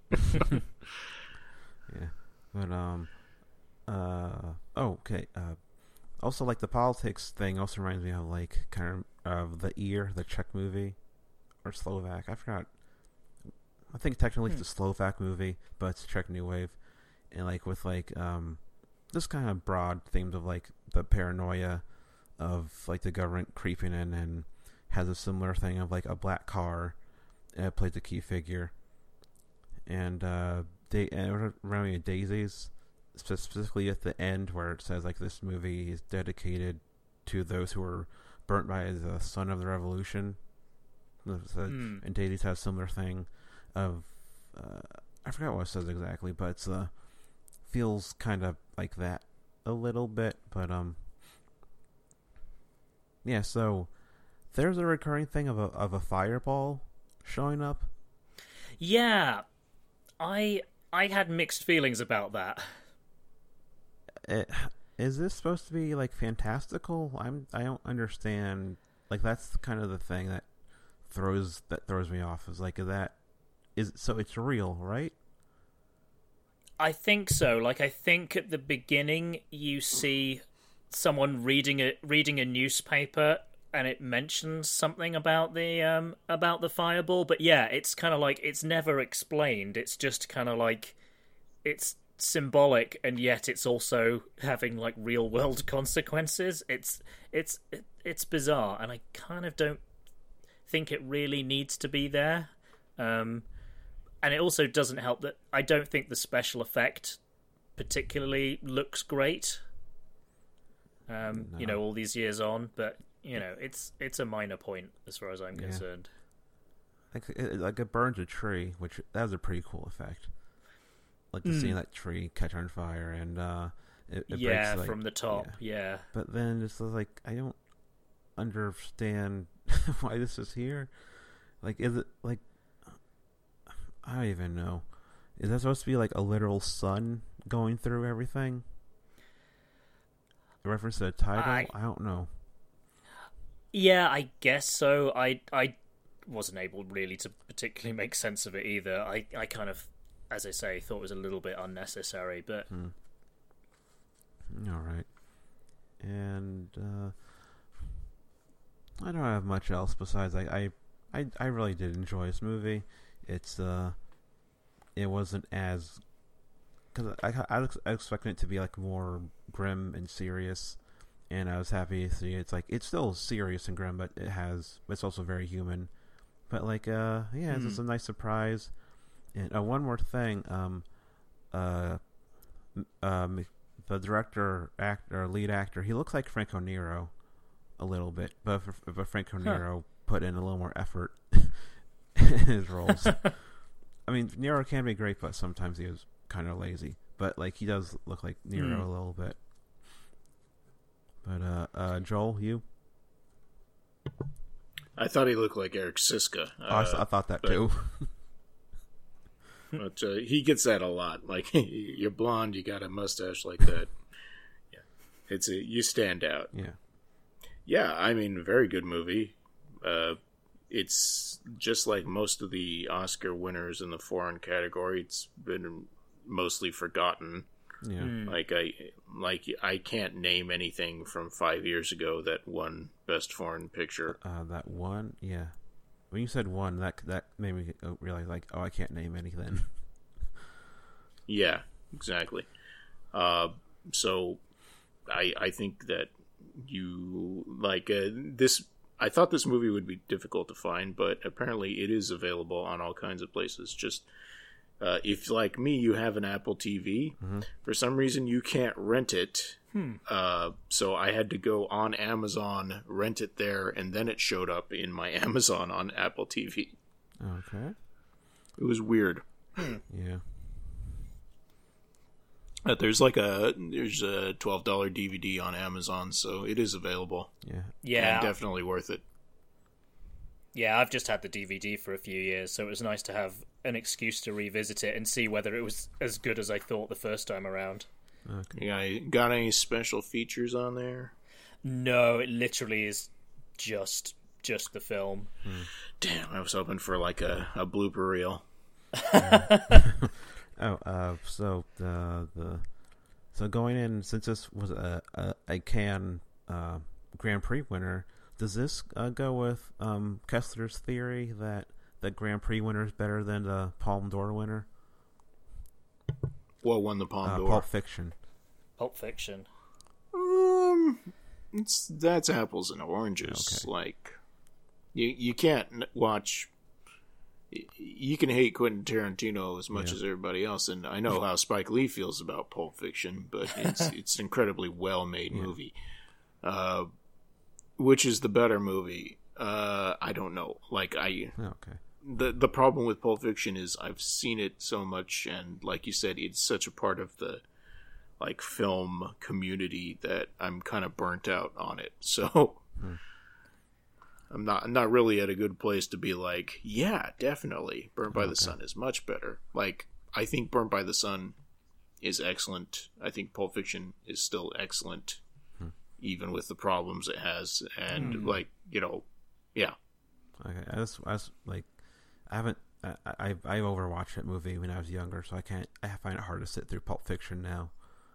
Yeah, but um, uh, oh, okay. Uh, also, like the politics thing also reminds me of like kind of of the Ear, the Czech movie. Or Slovak, I forgot. I think technically hmm. it's a Slovak movie, but it's Czech New Wave, and like with like um, this kind of broad themes of like the paranoia of like the government creeping in, and has a similar thing of like a black car. And it plays a key figure, and uh, they and around Daisies, specifically at the end where it says like this movie is dedicated to those who were burnt by the sun of the revolution. Mm. And Daisies has a similar thing of uh, I forgot what it says exactly, but it's uh feels kind of like that a little bit. But um, yeah. So there's a recurring thing of a of a fireball showing up. Yeah, I I had mixed feelings about that. It, is this supposed to be like fantastical? I'm I don't understand. Like that's kind of the thing that throws that throws me off. Is like is that is so it's real, right? I think so. Like I think at the beginning you see someone reading a reading a newspaper and it mentions something about the um about the fireball, but yeah, it's kind of like it's never explained. It's just kind of like it's symbolic, and yet it's also having like real world consequences. It's it's it's bizarre, and I kind of don't think it really needs to be there. Um, and it also doesn't help that I don't think the special effect particularly looks great. Um, no. You know, all these years on, but you know, it's it's a minor point as far as I'm yeah. concerned. Like it, like it burns a tree, which that was a pretty cool effect. Like mm. seeing that tree catch on fire and uh, it, it yeah, breaks, like, from the top, yeah. yeah. But then it's like I don't understand why this is here. Like, is it like I don't even know. Is that supposed to be like a literal sun going through everything? A reference to a title? I, I don't know. Yeah, I guess so. I I wasn't able really to particularly make sense of it either. I, I kind of, as I say, thought it was a little bit unnecessary, but... Hmm. All right. And uh, I don't have much else besides I, I, I, I really did enjoy this movie. It's uh, it wasn't as... Because I, I, I was expecting it to be like more grim and serious, and I was happy to see it's like it's still serious and grim, but it has it's also very human. But like uh yeah, it's mm. just a nice surprise. And uh, one more thing, um, uh, um, the director, actor, lead actor, he looks like Franco Nero a little bit, but but Franco huh. Nero put in a little more effort in his roles. I mean, Nero can be great, but sometimes he was kind of lazy. But like he does look like Nero mm. a little bit. But uh, uh, Joel, you? I thought he looked like Eric Siska. Uh, oh, I, th- I thought that but, too. But uh, he gets that a lot. Like, you're blonde, you got a mustache like that. Yeah, it's a you stand out. Yeah, yeah. I mean, very good movie. Uh, it's just like most of the Oscar winners in the foreign category. It's been mostly forgotten. Yeah, mm. like I like I can't name anything from five years ago that won Best Foreign Picture. Uh, that one, yeah. When you said one, that that made me realize, like, oh, I can't name anything. Yeah, exactly. Uh, so, I I think that you like uh, this. I thought this movie would be difficult to find, but apparently it is available on all kinds of places. Just uh, if, like me, you have an Apple T V, mm-hmm. for some reason you can't rent it. Hmm. Uh, so I had to go on Amazon, rent it there, and then it showed up in my Amazon on Apple T V. Okay. It was weird. Yeah. But there's like a there's a twelve dollar D V D on Amazon, so it is available. Yeah. Yeah. And definitely worth it. Yeah, I've just had the D V D for a few years, so it was nice to have an excuse to revisit it and see whether it was as good as I thought the first time around. Okay. You got, got any special features on there? No, it literally is just just the film. Hmm. Damn, I was hoping for like a, a blooper reel. oh, uh, so the the so going in, since this was a a, a Cannes uh, Grand Prix winner, does this uh, go with um, Kessler's theory that the Grand Prix winner is better than the Palme d'Or winner? What won the Palme uh, d'Or? Pulp Fiction. Pulp Fiction. Um, it's that's apples and oranges. Okay. Like, you you can't watch. You can hate Quentin Tarantino as much Yeah. as everybody else, and I know how Spike Lee feels about Pulp Fiction, but it's it's an incredibly well made Yeah. movie. Uh, which is the better movie? Uh, I don't know. Like I. Okay. The the problem with Pulp Fiction is I've seen it so much, and like you said, it's such a part of the like film community that I'm kind of burnt out on it. So Hmm. I'm not I'm not really at a good place to be like, yeah, definitely, Burnt by Okay. the Sun is much better. Like I think Burnt by the Sun is excellent. I think Pulp Fiction is still excellent, Hmm. even with the problems it has. And Hmm. like you know, yeah. Okay. I just, I just like, I haven't. I, I I overwatched that movie when I was younger, so I can't. I find it hard to sit through Pulp Fiction now.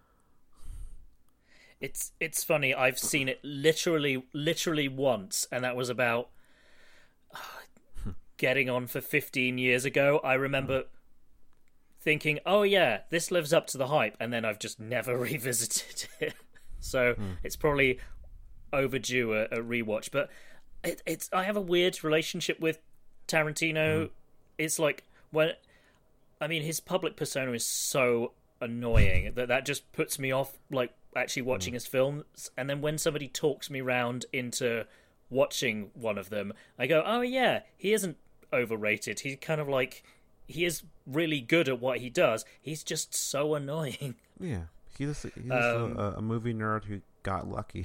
It's it's funny. I've seen it literally literally once, and that was about uh, getting on for fifteen years ago. I remember thinking, "Oh yeah, this lives up to the hype," and then I've just never revisited it. So it's probably overdue a, a rewatch. But it, it's I have a weird relationship with Tarantino. It's like when I mean his public persona is so annoying that that just puts me off like actually watching his films. And then when somebody talks me round into watching one of them, I go, oh yeah, he isn't overrated. He's kind of like he is really good at what he does. He's just so annoying. Yeah, he's just, he's just Um, a, a movie nerd who got lucky.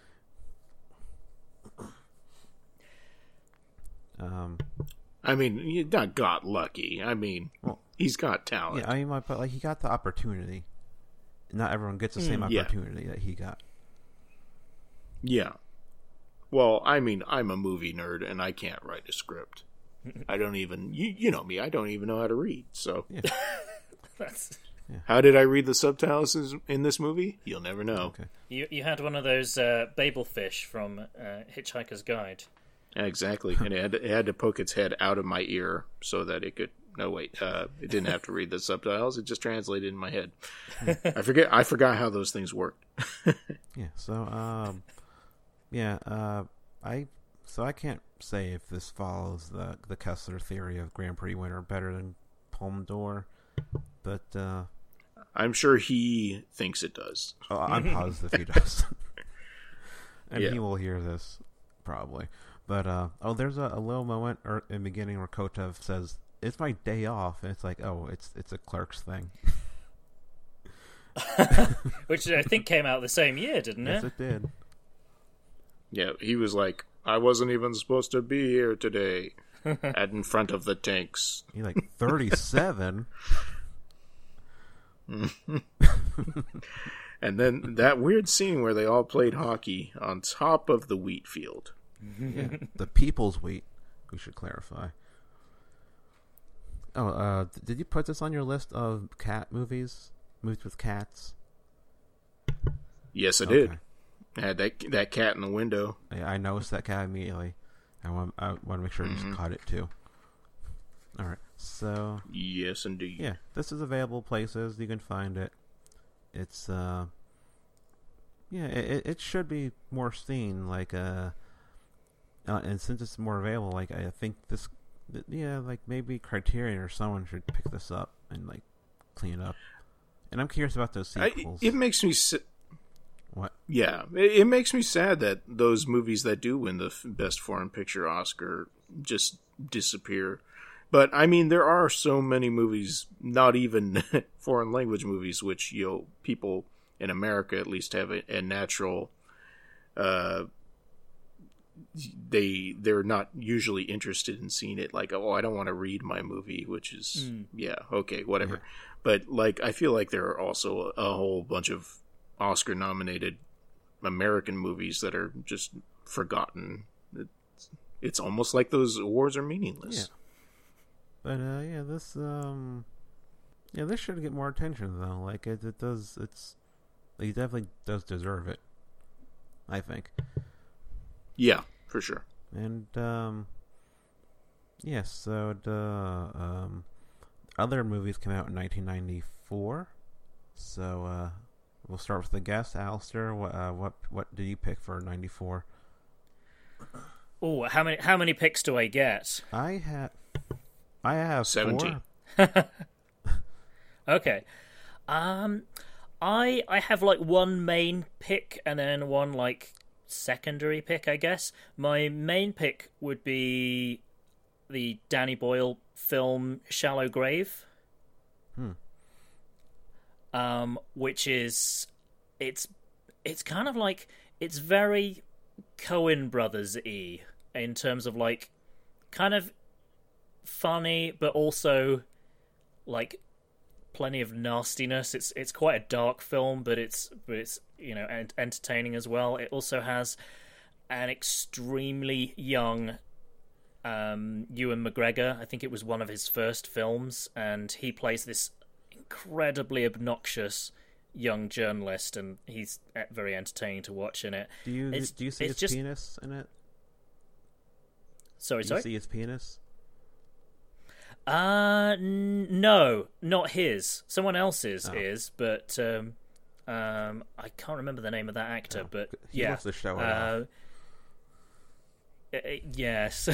Um, I mean, you not got lucky. I mean, Well, he's got talent. yeah, I mean, like, but like he got the opportunity. Not everyone gets the same Mm, yeah. opportunity that he got. Yeah. Well, I mean, I'm a movie nerd and I can't write a script. I don't even, you, you know me, I don't even know how to read. So, Yeah. That's how did I read the subtitles is- in this movie? You'll never know. Okay. you. You had one of those uh, Babel fish from uh, Hitchhiker's Guide. Exactly. And it had, to, it had to poke its head out of my ear so that it could. No, wait. Uh, it didn't have to read the subtitles. It just translated in my head. I forget. I forgot how those things worked. Yeah. So, um, yeah. Uh, I so I can't say if this follows the the Kessler theory of Grand Prix winner better than Palme d'Or, but uh, I'm sure he thinks it does. oh, I'm positive he does, and Yeah. he will hear this probably. But uh, oh, there's a, a little moment er, in the beginning where Kotov says, "It's my day off," and it's like, oh, it's it's a Clerks thing. Which I think came out the same year, didn't Yes, it? it did. Yeah, he was like, I wasn't even supposed to be here today. At in front of the tanks. He like thirty-seven. And then that weird scene where they all played hockey on top of the wheat field. Yeah, the people's wheat. We should clarify. Oh, uh, th- did you put this on your list of cat movies? Movies with cats? Yes, I Okay. did. I had that that cat in the window. I, I noticed that cat immediately. I want I want to make sure you Mhm. just caught it too. All right, so Yes, indeed. yeah, this is available places you can find it. It's uh, yeah, it it should be more seen. Like uh, uh and since it's more available, like I think this, th- yeah, like maybe Criterion or someone should pick this up and like clean it up. And I'm curious about those I, sequels. it makes me. Sa- What? yeah, it, it makes me sad that those movies that do win the f- best foreign picture Oscar just disappear. But I mean, there are so many movies, not even foreign language movies, which you know people in America at least have a, a natural. Uh, they they're not usually interested in seeing it. Like, oh, I don't want to read my movie, which is Mm. yeah, okay, whatever. Yeah. But like, I feel like there are also a, a whole bunch of Oscar nominated American movies that are just forgotten. It's, it's almost like those awards are meaningless. Yeah. But uh, yeah, this um, yeah, this should get more attention though. Like it, it does. It's he definitely does deserve it. I think. Yeah, for sure. And um, yes. So the um, other movies came out in nineteen ninety-four. So uh, we'll start with the guest, Alistair. What uh, what what did you pick for ninety-four? Oh, how many how many picks do I get? I have I have seventy. four. Okay. Um, I I have like one main pick and then one like secondary pick, I guess. My main pick would be the Danny Boyle film Shallow Grave. Hmm. Um, which is it's it's kind of like it's very Coen Brothers-y in terms of like kind of funny but also like plenty of nastiness. It's it's quite a dark film, but it's but it's you know ent- entertaining as well. It also has an extremely young um, Ewan McGregor. I think it was one of his first films, and he plays this incredibly obnoxious young journalist, and he's very entertaining to watch in it. Do you It's- do you see it's his just- penis in it? Sorry, Do sorry. you see his penis? Uh, n- no, not his. Someone else's Oh. is, but um, um, I can't remember the name of that actor. Oh, but he yeah, wants to show it uh, uh, yes.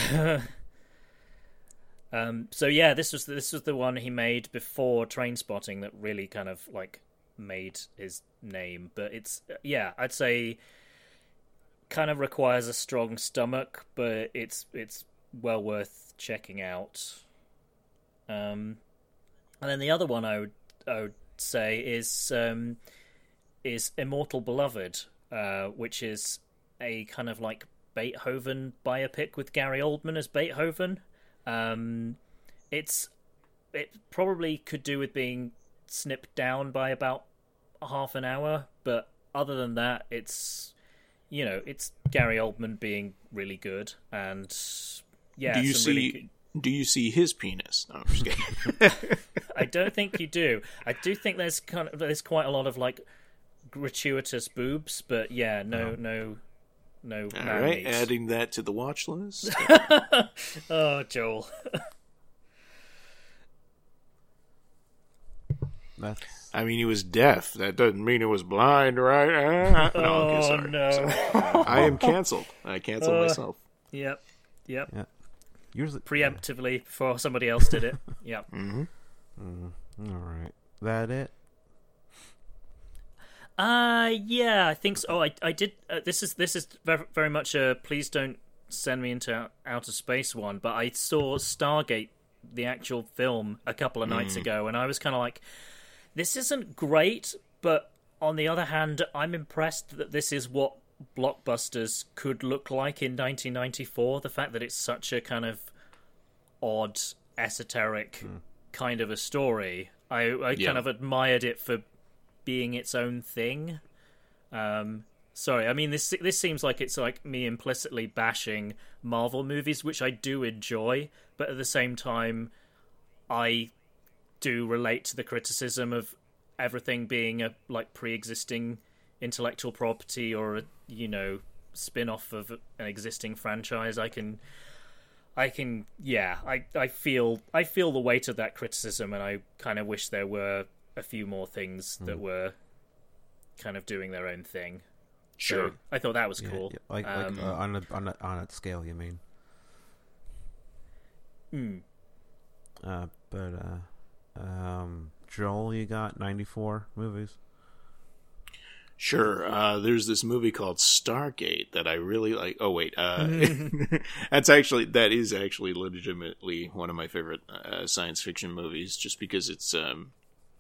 um. So yeah, this was this was the one he made before Trainspotting that really kind of like made his name. But it's yeah, I'd say kind of requires a strong stomach, but it's it's well worth checking out. Um, and then the other one I would I would say is um, is Immortal Beloved, uh, which is a kind of like Beethoven biopic with Gary Oldman as Beethoven. Um, it's it probably could do with being snipped down by about half an hour, but other than that, it's you know it's Gary Oldman being really good, and yeah, Do you some really see? good- Do you see his penis? No, I'm just kidding. I don't think you do. I do think there's kind of there's quite a lot of like gratuitous boobs, but yeah, no, no, no. All man right, meat. adding that to the watch list. Oh, Joel. That's I mean, he was deaf. That doesn't mean he was blind, right? Ah, no, okay, Oh sorry. no. Sorry. I am canceled. I canceled Uh, myself. Yep. Yep. yeah. Usually Preemptively before somebody else did it. Yep. Mm-hmm. Mm, all right. That it? Uh yeah, I think so. Oh, I I did. Uh, this is this is very, very much a please don't send me into outer space one. But I saw Stargate, the actual film, a couple of nights ago, and I was kind of like, this isn't great, but on the other hand, I'm impressed that this is what blockbusters could look like in nineteen ninety-four. The fact that it's such a kind of odd, esoteric kind of a story, I I Yeah. kind of admired it for being its own thing. Um, sorry, I mean this this seems like it's like me implicitly bashing Marvel movies, which I do enjoy, but at the same time, I do relate to the criticism of everything being a like pre-existing intellectual property or a, you know, spin-off of an existing franchise. I can I can yeah, I, I feel I feel the weight of that criticism, and I kind of wish there were a few more things that were kind of doing their own thing. Sure. So I thought that was Yeah, cool. yeah, like Um, like uh, on a on a on a scale, you mean? mm. Uh, but uh, um, Joel, you got ninety-four movies. Sure. Uh, there's this movie called Stargate that I really like. Oh wait, uh, that's actually that is actually legitimately one of my favorite uh, science fiction movies, just because it's. Um,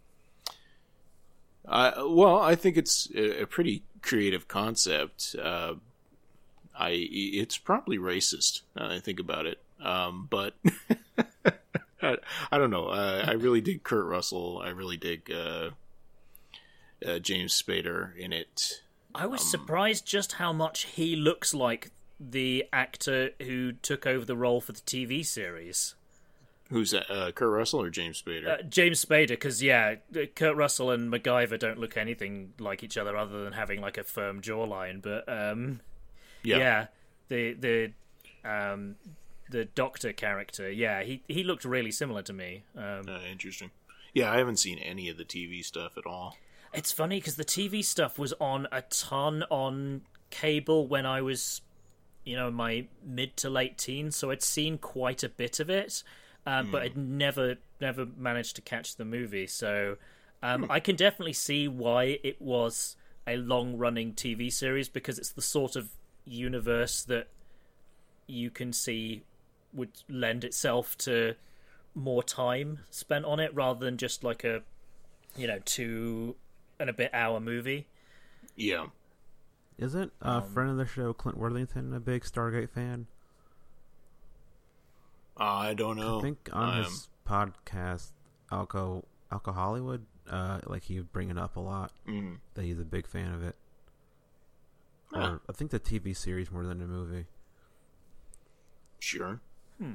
I, well, I think it's a, a pretty creative concept. Uh, I it's probably racist now that I think about it, um, but I, I don't know. Uh, I really dig Kurt Russell. I really dig. Uh, Uh, James Spader in it. I was Um, surprised just how much he looks like the actor who took over the role for the T V series. Who's that? Uh, Kurt Russell or James Spader? Uh, James Spader, because yeah, Kurt Russell and MacGyver don't look anything like each other other than having like a firm jawline. But um, yeah. yeah, the the um, the Doctor character, yeah, he he looked really similar to me. Um, Uh, interesting. Yeah, I haven't seen any of the T V stuff at all. It's funny because the T V stuff was on a ton on cable when I was, you know, my mid to late teens, so I'd seen quite a bit of it, um, mm. but I'd never never managed to catch the movie. So um, mm. I can definitely see why it was a long running T V series, because it's the sort of universe that you can see would lend itself to more time spent on it rather than just like a, you know, two and a bit hour movie. Yeah. Isn't a um, friend of the show, Clint Worthington, a big Stargate fan? I don't know. I think on um, his podcast, Alco Alco Hollywood, uh, like he would bring it up a lot, mm-hmm. that he's a big fan of it. Or huh. I think the T V series more than the movie. Sure. Hmm.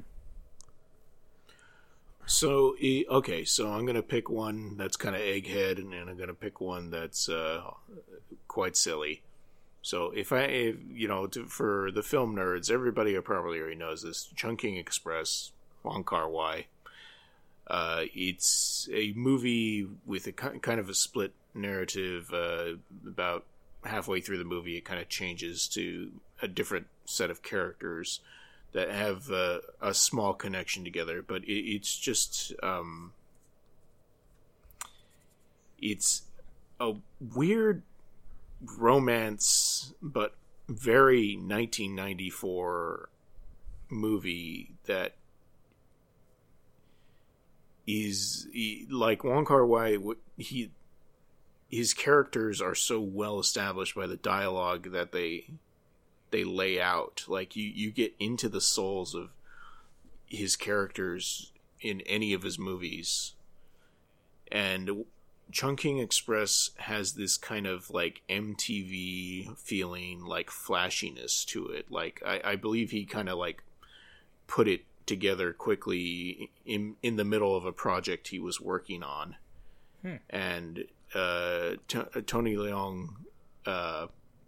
So, okay, so I'm going to pick one that's kind of egghead, and then I'm going to pick one that's uh, quite silly. So, if I, if, you know, to, for the film nerds, everybody probably already knows this. Chungking Express, Wong Kar-wai. Uh, it's a movie with a kind of a split narrative. Uh, about halfway through the movie, it kind of changes to a different set of characters that have uh, a small connection together, but it, it's just um, it's a weird romance, but very nineteen ninety-four movie that is he, like Wong Kar-wai. He his characters are so well established by the dialogue that they. they lay out. Like, you, you get into the souls of his characters in any of his movies. And Chungking Express has this kind of, like, M T V feeling, like, flashiness to it. Like, I, I believe he kind of, like, put it together quickly in, in the middle of a project he was working on. Hmm. And uh, T- Tony Leung... Uh,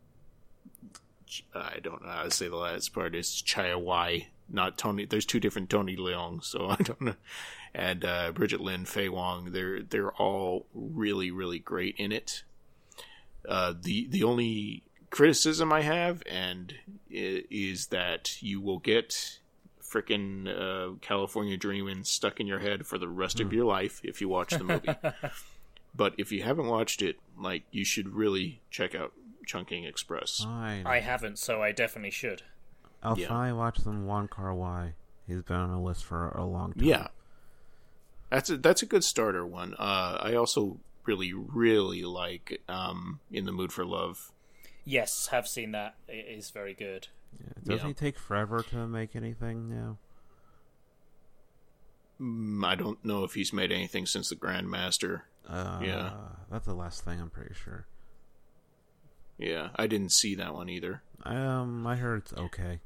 I don't know how to say the last part. It's Chaya Wai, not Tony. There's two different Tony Leung, so I don't know. And uh, Bridget Lin, Fei Wong, they're they're all really really great in it. Uh, the the only criticism I have and is that you will get frickin' uh, California Dreamin' stuck in your head for the rest mm. of your life if you watch the movie. But if you haven't watched it, like, you should really check out Chungking Express. Fine. I haven't, so I definitely should. I'll yeah. finally watch some Wong Kar-wai. He's been on a list for a long time. Yeah, that's a that's a good starter one. Uh, I also really really like um, In the Mood for Love. Yes, have seen that. It is very good. Yeah. Doesn't yeah. he take forever to make anything now? Mm, I don't know if he's made anything since the Grandmaster. Uh, yeah, that's the last thing. I'm pretty sure. Yeah, I didn't see that one either. Um, I heard it's okay.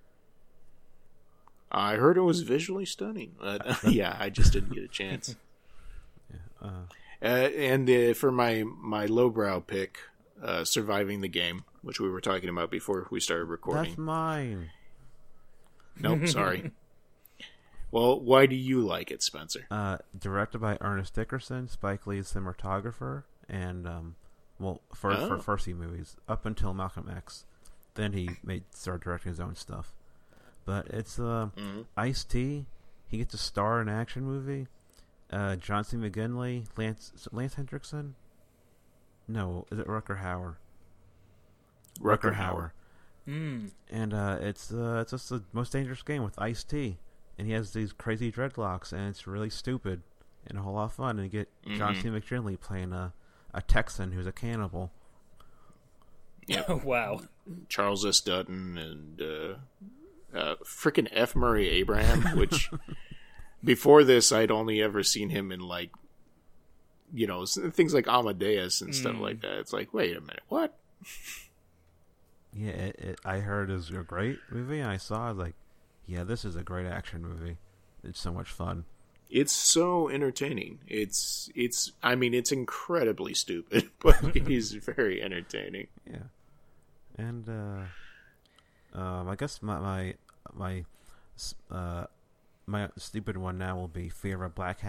I heard it was visually stunning, but uh, yeah, I just didn't get a chance. yeah, uh, uh, and uh, for my my lowbrow pick, uh, Surviving the Game, which we were talking about before we started recording. That's mine. Nope, sorry. Well, why do you like it, Spencer? Uh, directed by Ernest Dickerson, Spike Lee's cinematographer, and um. Well, for oh. for first few movies, up until Malcolm X, then he made started directing his own stuff. But it's uh, mm-hmm. Ice-T. He gets a star in an action movie. Uh, John C. McGinley, Lance Lance Hendrickson. No, is it Rutger Hauer? Rutger Hauer. Mm. And uh, it's uh, it's just the most dangerous game with Ice-T, and he has these crazy dreadlocks, and it's really stupid and a whole lot of fun. And you get mm-hmm. John C. McGinley playing a. A Texan who's a cannibal. Yeah. Wow. Charles S. Dutton and uh, uh, frickin' F. Murray Abraham, which before this I'd only ever seen him in, like, you know, things like Amadeus and mm. stuff like that. It's like, wait a minute, what? Yeah, it, it, I heard it was a great movie, and I saw it, I was like, yeah, this is a great action movie. It's so much fun. It's so entertaining. It's, it's, I mean, it's incredibly stupid, but it is very entertaining. Yeah. And, uh, um, I guess my, my, my, uh, my stupid one now will be Fear of a Black Hat.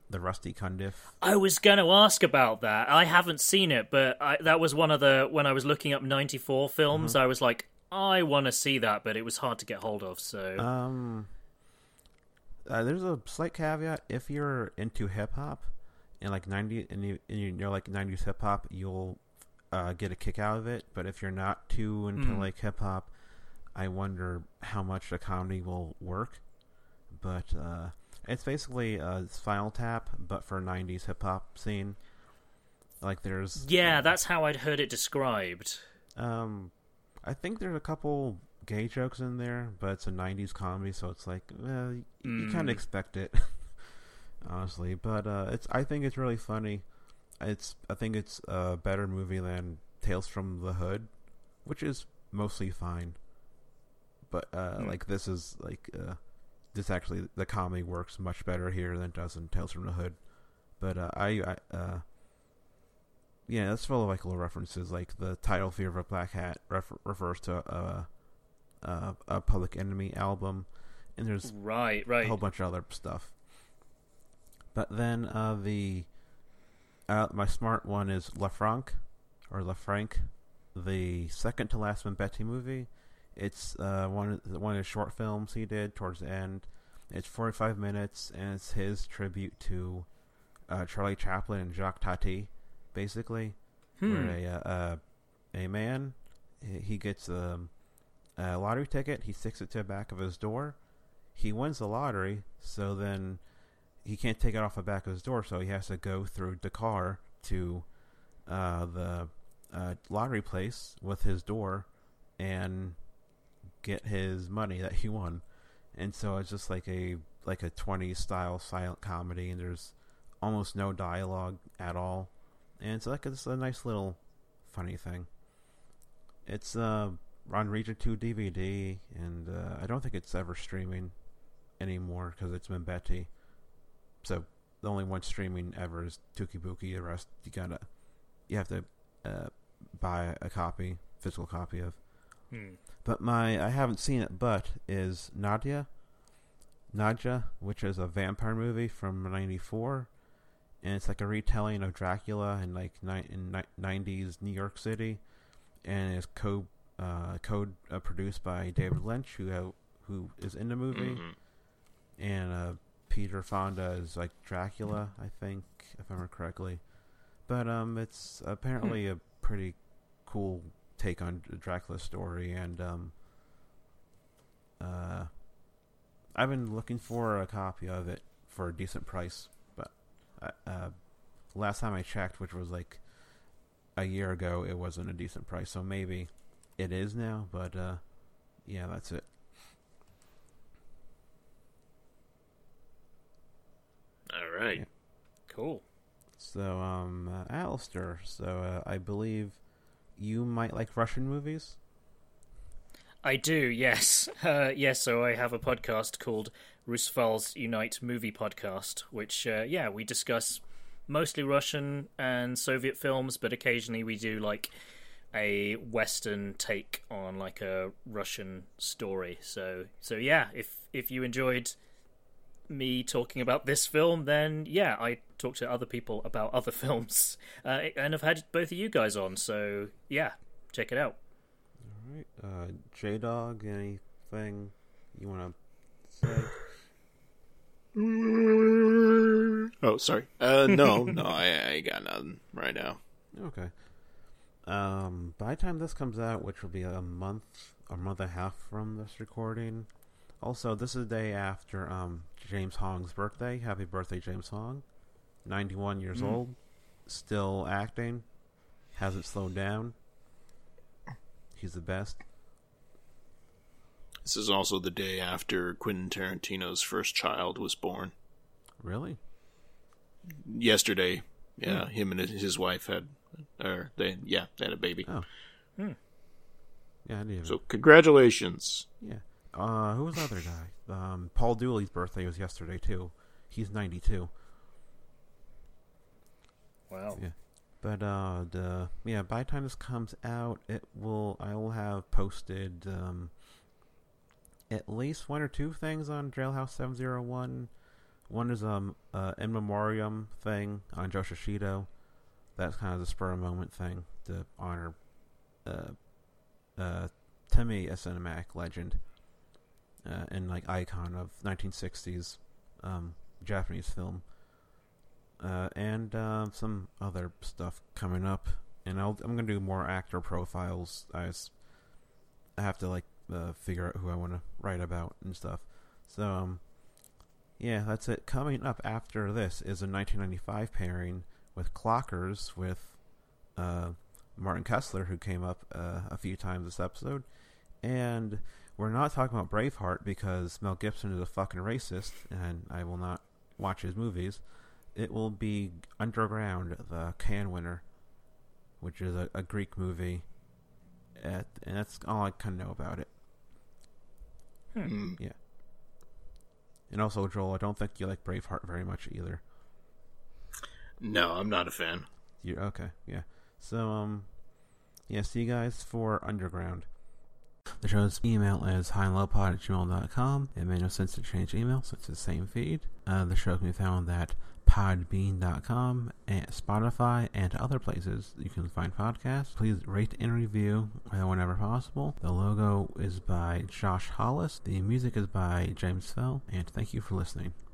the Rusty Cundiff. I was going to ask about that. I haven't seen it, but I, that was one of the when I was looking up ninety-four films. Mm-hmm. I was like, I want to see that, but it was hard to get hold of. So, um, uh, there's a slight caveat: if you're into hip hop and like ninety, and you and you're like nineties hip hop, you'll uh, get a kick out of it. But if you're not too into mm. like hip hop, I wonder how much the comedy will work. But uh, it's basically uh, Spinal Tap, but for nineties hip hop scene. Like there's yeah, that's how I'd heard it described. Um, I think there's a couple gay jokes in there, but it's a nineties comedy, so it's like well, you, mm. you kind of expect it, honestly. But uh, it's I think it's really funny. It's I think it's a better movie than Tales from the Hood, which is mostly fine. But uh, mm. like this is like. Uh, This actually, the comedy works much better here than it does in Tales from the Hood. But uh, I, I uh, yeah, that's full of like little references. Like the title "Fear of a Black Hat" refer- refers to a, a, a Public Enemy album, and there's right, right. a whole bunch of other stuff. But then uh, the uh, my smart one is LaFranc or LaFranc, the second to last Betty movie. It's uh, one of, one of the short films he did towards the end. It's forty-five minutes, and it's his tribute to uh, Charlie Chaplin and Jacques Tati, basically. Hmm. Where a, uh, a man, he gets um, a lottery ticket, he sticks it to the back of his door. He wins the lottery, so then he can't take it off the back of his door, so he has to go through Dakar to uh, the uh, lottery place with his door and get his money that he won. And so it's just like a like a twenties style silent comedy, and there's almost no dialogue at all, and it's like it's a nice little funny thing. It's uh on Region two D V D, and uh, I don't think it's ever streaming anymore because it's been Betty. So the only one streaming ever is Tuki Buki. The rest you gotta you have to uh, buy a copy, physical copy of. Hmm. But my I haven't seen it, but is Nadia, Nadja, which is a vampire movie from ninety-four, and it's like a retelling of Dracula in like ni- in ni- nineties New York City, and it's co uh, code uh, produced by David Lynch, who uh, who is in the movie, mm-hmm. and uh, Peter Fonda is like Dracula, I think, if I remember correctly. But um, it's apparently hmm. a pretty cool take on the Dracula story, and um, uh, I've been looking for a copy of it for a decent price, but uh, last time I checked, which was like a year ago, it wasn't a decent price, so maybe it is now, but uh, yeah, that's it. All right. Yeah. Cool. So, um, uh, Alistair, so uh, I believe you might like Russian movies? I do, yes. Uh, yes, so I have a podcast called Rusval's Unite Movie Podcast, which, uh, yeah, we discuss mostly Russian and Soviet films, but occasionally we do, like, a Western take on, like, a Russian story. So, so yeah, if if you enjoyed me talking about this film, then, yeah, I talk to other people about other films, uh, and I've had both of you guys on, so yeah, check it out. All right, uh, J-Dog, anything you want to say? Oh, sorry. Uh, no, no, I, I got nothing right now. Okay. Um, by the time this comes out, which will be a month, a month and a half from this recording. Also, this is the day after um James Hong's birthday. Happy birthday, James Hong. ninety-one years mm. old. Still acting. Hasn't slowed down. He's the best. This is also the day after Quentin Tarantino's first child was born. Really? Yesterday. Yeah, mm. him and his wife had, or they, yeah, they had a baby. Oh. Hmm. Yeah, I knew. So, congratulations. Yeah. Uh, who was the other guy? Um, Paul Dooley's birthday was yesterday, too. He's ninety-two. Wow. Yeah. But, uh, the, yeah, by the time this comes out, it will, I will have posted, um, at least one or two things on Jailhouse seven oh one One is um uh, in memoriam thing on Joe Shishido. That's kind of the spur of the moment thing to honor, uh, uh, to me, a cinematic legend, uh, and like icon of nineteen sixties, um, Japanese film, uh, and uh, some other stuff coming up. And I'll, I'm gonna do more actor profiles. I, s- I have to like uh, figure out who I want to write about and stuff. So um. Yeah, that's it. Coming up after this is a nineteen ninety-five pairing with Clockers with uh, Martin Kessler, who came up uh, a few times this episode. And we're not talking about Braveheart because Mel Gibson is a fucking racist, and I will not watch his movies. It will be Underground, the Cannes winner, which is a, a Greek movie. At, and that's all I kind of know about it. Hmm. Yeah. And also, Joel, I don't think you like Braveheart very much either. No, I'm not a fan. You okay? Yeah. So, um, yeah. See you guys for Underground. The show's email is highandlowpod at gmail dot com. It made no sense to change email, so it's the same feed. Uh, the show can be found at podbean dot com, and Spotify, and other places you can find podcasts. Please rate and review whenever possible. The logo is by Josh Hollis. The music is by James Fell. And thank you for listening.